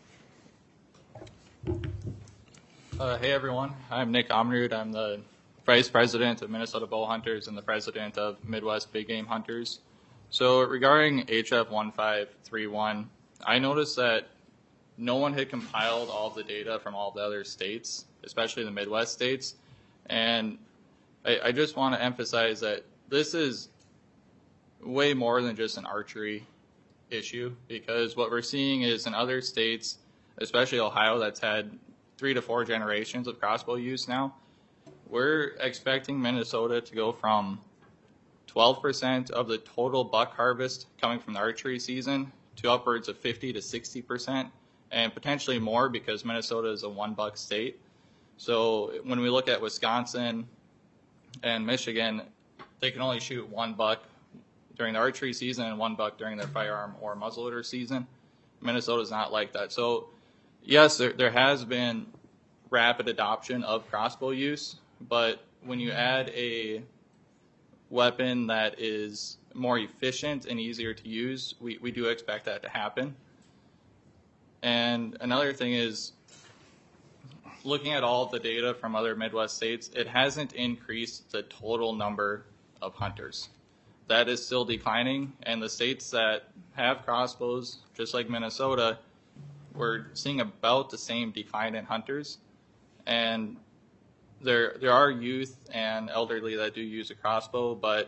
Hey, everyone. I'm Nick Amrud. I'm the Vice President of Minnesota Bow Hunters and the President of Midwest Big Game Hunters. So regarding HF 1531, I noticed that no one had compiled all the data from all the other states, especially the Midwest states. And I just want to emphasize that this is way more than just an archery issue, because what we're seeing is in other states, especially Ohio, that's had 3 to 4 generations of crossbow use now, we're expecting Minnesota to go from 12% of the total buck harvest coming from the archery season to upwards of 50 to 60%, and potentially more because Minnesota is a 1-buck state. So when we look at Wisconsin and Michigan, they can only shoot 1 buck during the archery season and 1 buck during their firearm or muzzleloader season. Minnesota's not like that. So yes, there has been rapid adoption of crossbow use, but when you add a weapon that is more efficient and easier to use, we do expect that to happen. And another thing is, looking at all of the data from other Midwest states, it hasn't increased the total number of hunters. That is still declining, and the states that have crossbows, just like Minnesota, we're seeing about the same decline in hunters. And there are youth and elderly that do use a crossbow, but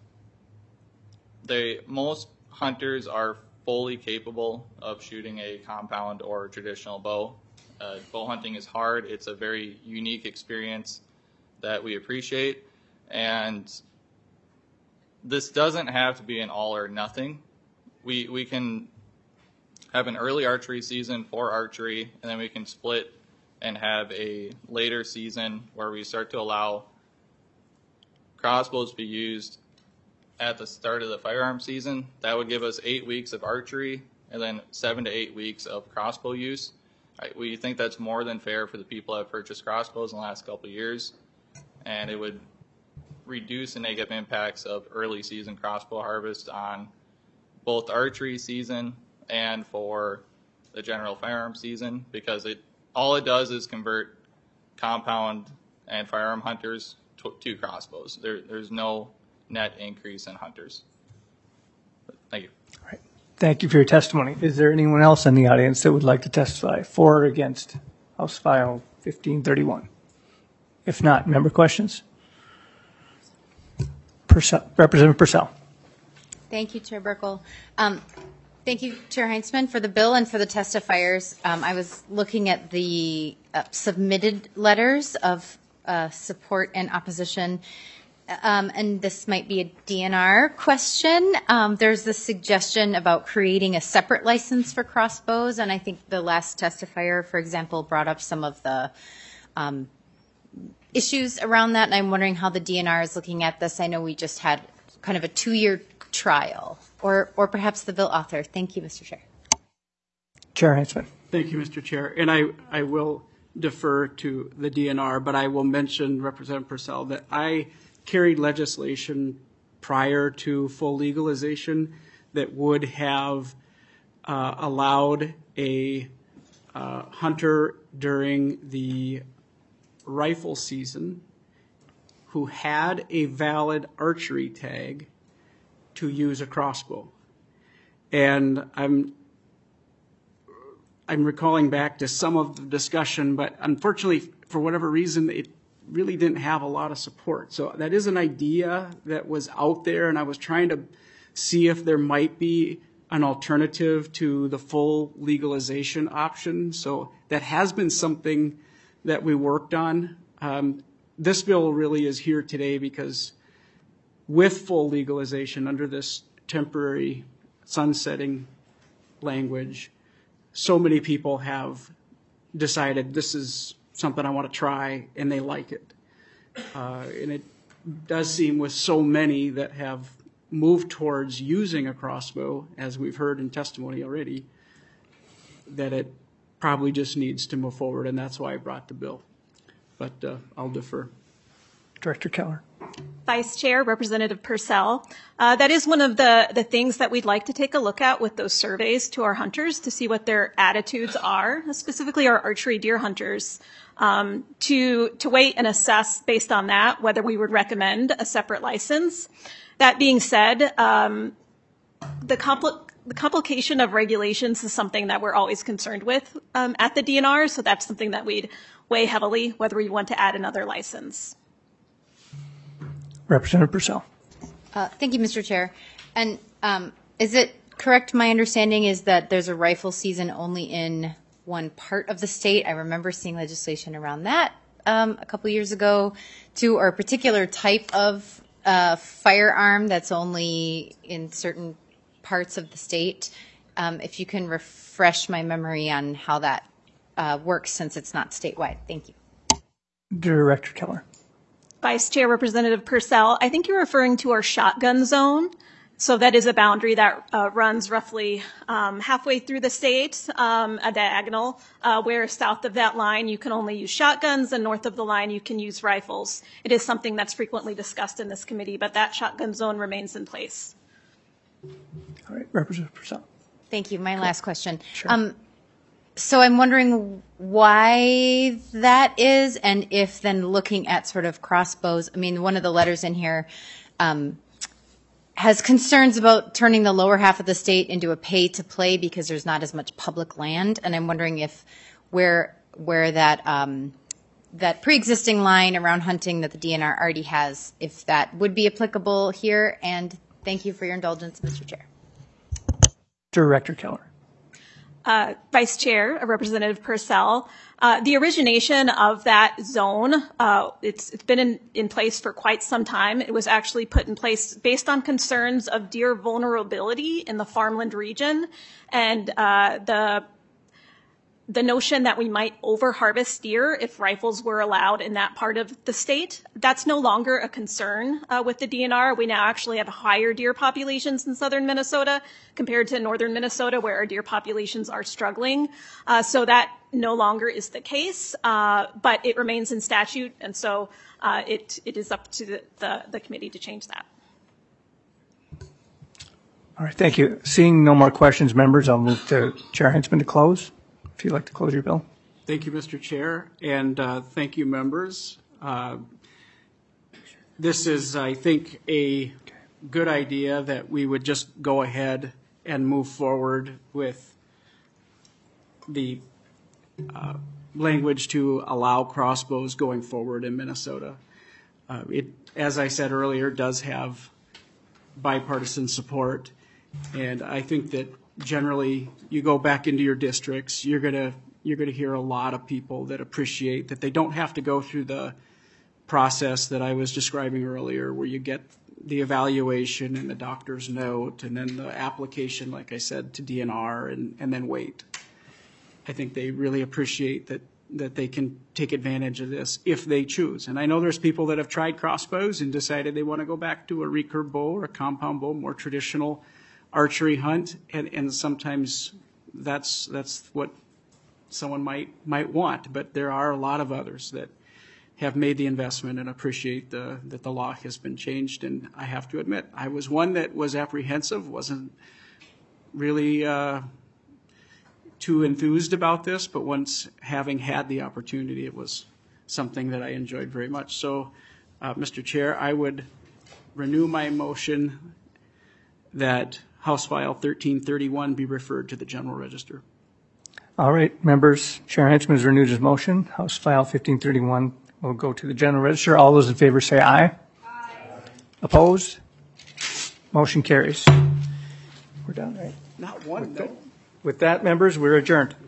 most hunters are fully capable of shooting a compound or traditional bow. Bow hunting is hard. It's a very unique experience that we appreciate, and this doesn't have to be an all or nothing. We can have an early archery season for archery, and then we can split and have a later season where we start to allow crossbows to be used at the start of the firearm season. That would give us 8 weeks of archery and then 7 to 8 weeks of crossbow use. We think that's more than fair for the people that have purchased crossbows in the last couple of years, and it would reduce the negative impacts of early season crossbow harvest on both archery season and for the general firearm season, because all it does is convert compound and firearm hunters to crossbows. There's no net increase in hunters. Thank you. All right. Thank you for your testimony. Is there anyone else in the audience that would like to testify for or against House File 1531? If not, member questions? Representative Purcell. Thank you, Chair Burkle. Thank you, Chair Heinzman, for the bill and for the testifiers. I was looking at the submitted letters of support and opposition, and this might be a DNR question. There's the suggestion about creating a separate license for crossbows, and I think the last testifier, for example, brought up some of the issues around that, and I'm wondering how the DNR is looking at this. I know we just had kind of a 2-year trial, or perhaps the bill author. Thank you, Mr. Chair. Chair Heinzman. Thank you, Mr. Chair. And I will defer to the DNR, but I will mention, Representative Purcell, that I carried legislation prior to full legalization that would have allowed a hunter during the rifle season who had a valid archery tag to use a crossbow. And I'm recalling back to some of the discussion, but unfortunately, for whatever reason, it really didn't have a lot of support. So that is an idea that was out there, and I was trying to see if there might be an alternative to the full legalization option. So that has been something that we worked on. This bill really is here today because with full legalization under this temporary sunsetting language, so many people have decided this is something I want to try, and they like it. And it does seem with so many that have moved towards using a crossbow, as we've heard in testimony already, that it probably just needs to move forward, and that's why I brought the bill. But I'll defer. Director Keller. Vice Chair, Representative Purcell. That is one of the things that we'd like to take a look at with those surveys to our hunters to see what their attitudes are, specifically our archery deer hunters, to wait and assess based on that whether we would recommend a separate license. That being said, the complication of regulations is something that we're always concerned with at the DNR, so that's something that we'd weigh heavily whether we want to add another license. Representative Purcell. Thank you, Mr. Chair. And is it correct, my understanding is that there's a rifle season only in one part of the state? I remember seeing legislation around that a couple years ago, too, or a particular type of firearm that's only in certain parts of the state. If you can refresh my memory on how that works since it's not statewide. Thank you. Director Keller. Vice Chair, Representative Purcell, I think you're referring to our shotgun zone. So that is a boundary that runs roughly halfway through the state, a diagonal, where south of that line you can only use shotguns and north of the line you can use rifles. It is something that's frequently discussed in this committee, but that shotgun zone remains in place. All right, Representative Purcell. Thank you. My last question. Sure. So I'm wondering why that is, and if then looking at sort of crossbows, I mean, one of the letters in here has concerns about turning the lower half of the state into a pay-to-play because there's not as much public land, and I'm wondering if where that pre-existing line around hunting that the DNR already has, if that would be applicable here, and thank you for your indulgence, Mr. Chair. Director Keller. Vice Chair, Representative Purcell, the origination of that zone, it's been in place for quite some time. It was actually put in place based on concerns of deer vulnerability in the farmland region, and the notion that we might over-harvest deer if rifles were allowed in that part of the state. That's no longer a concern with the DNR. We now actually have higher deer populations in southern Minnesota compared to northern Minnesota, where our deer populations are struggling. So that no longer is the case, but it remains in statute, and so it is up to the committee to change that. All right, thank you. Seeing no more questions, members, I'll move to Chair Heinzman to close. If you'd like to close your bill. Thank you, Mr. Chair, and thank you, members. This is, I think, a good idea that we would just go ahead and move forward with the language to allow crossbows going forward in Minnesota. It, as I said earlier, does have bipartisan support, and I think that generally you go back into your districts, you're gonna hear a lot of people that appreciate that they don't have to go through the process that I was describing earlier, where you get the evaluation and the doctor's note and then the application, like I said, to DNR and then wait. I think they really appreciate that they can take advantage of this if they choose. And I know there's people that have tried crossbows and decided they want to go back to a recurve bow or a compound bow, more traditional archery hunt, and sometimes that's what someone might want, but there are a lot of others that have made the investment and appreciate that the law has been changed. And I have to admit, I was one that was apprehensive, wasn't really too enthused about this, but once having had the opportunity, it was something that I enjoyed very much. So, Mr. Chair, I would renew my motion that House File 1331 be referred to the General Register. All right, members, Chair Heinzman has renewed his motion. House File 1531 will go to the General Register. All those in favor say aye. Aye. Opposed? Motion carries. We're done, right? Not one, no. With that, members, we're adjourned.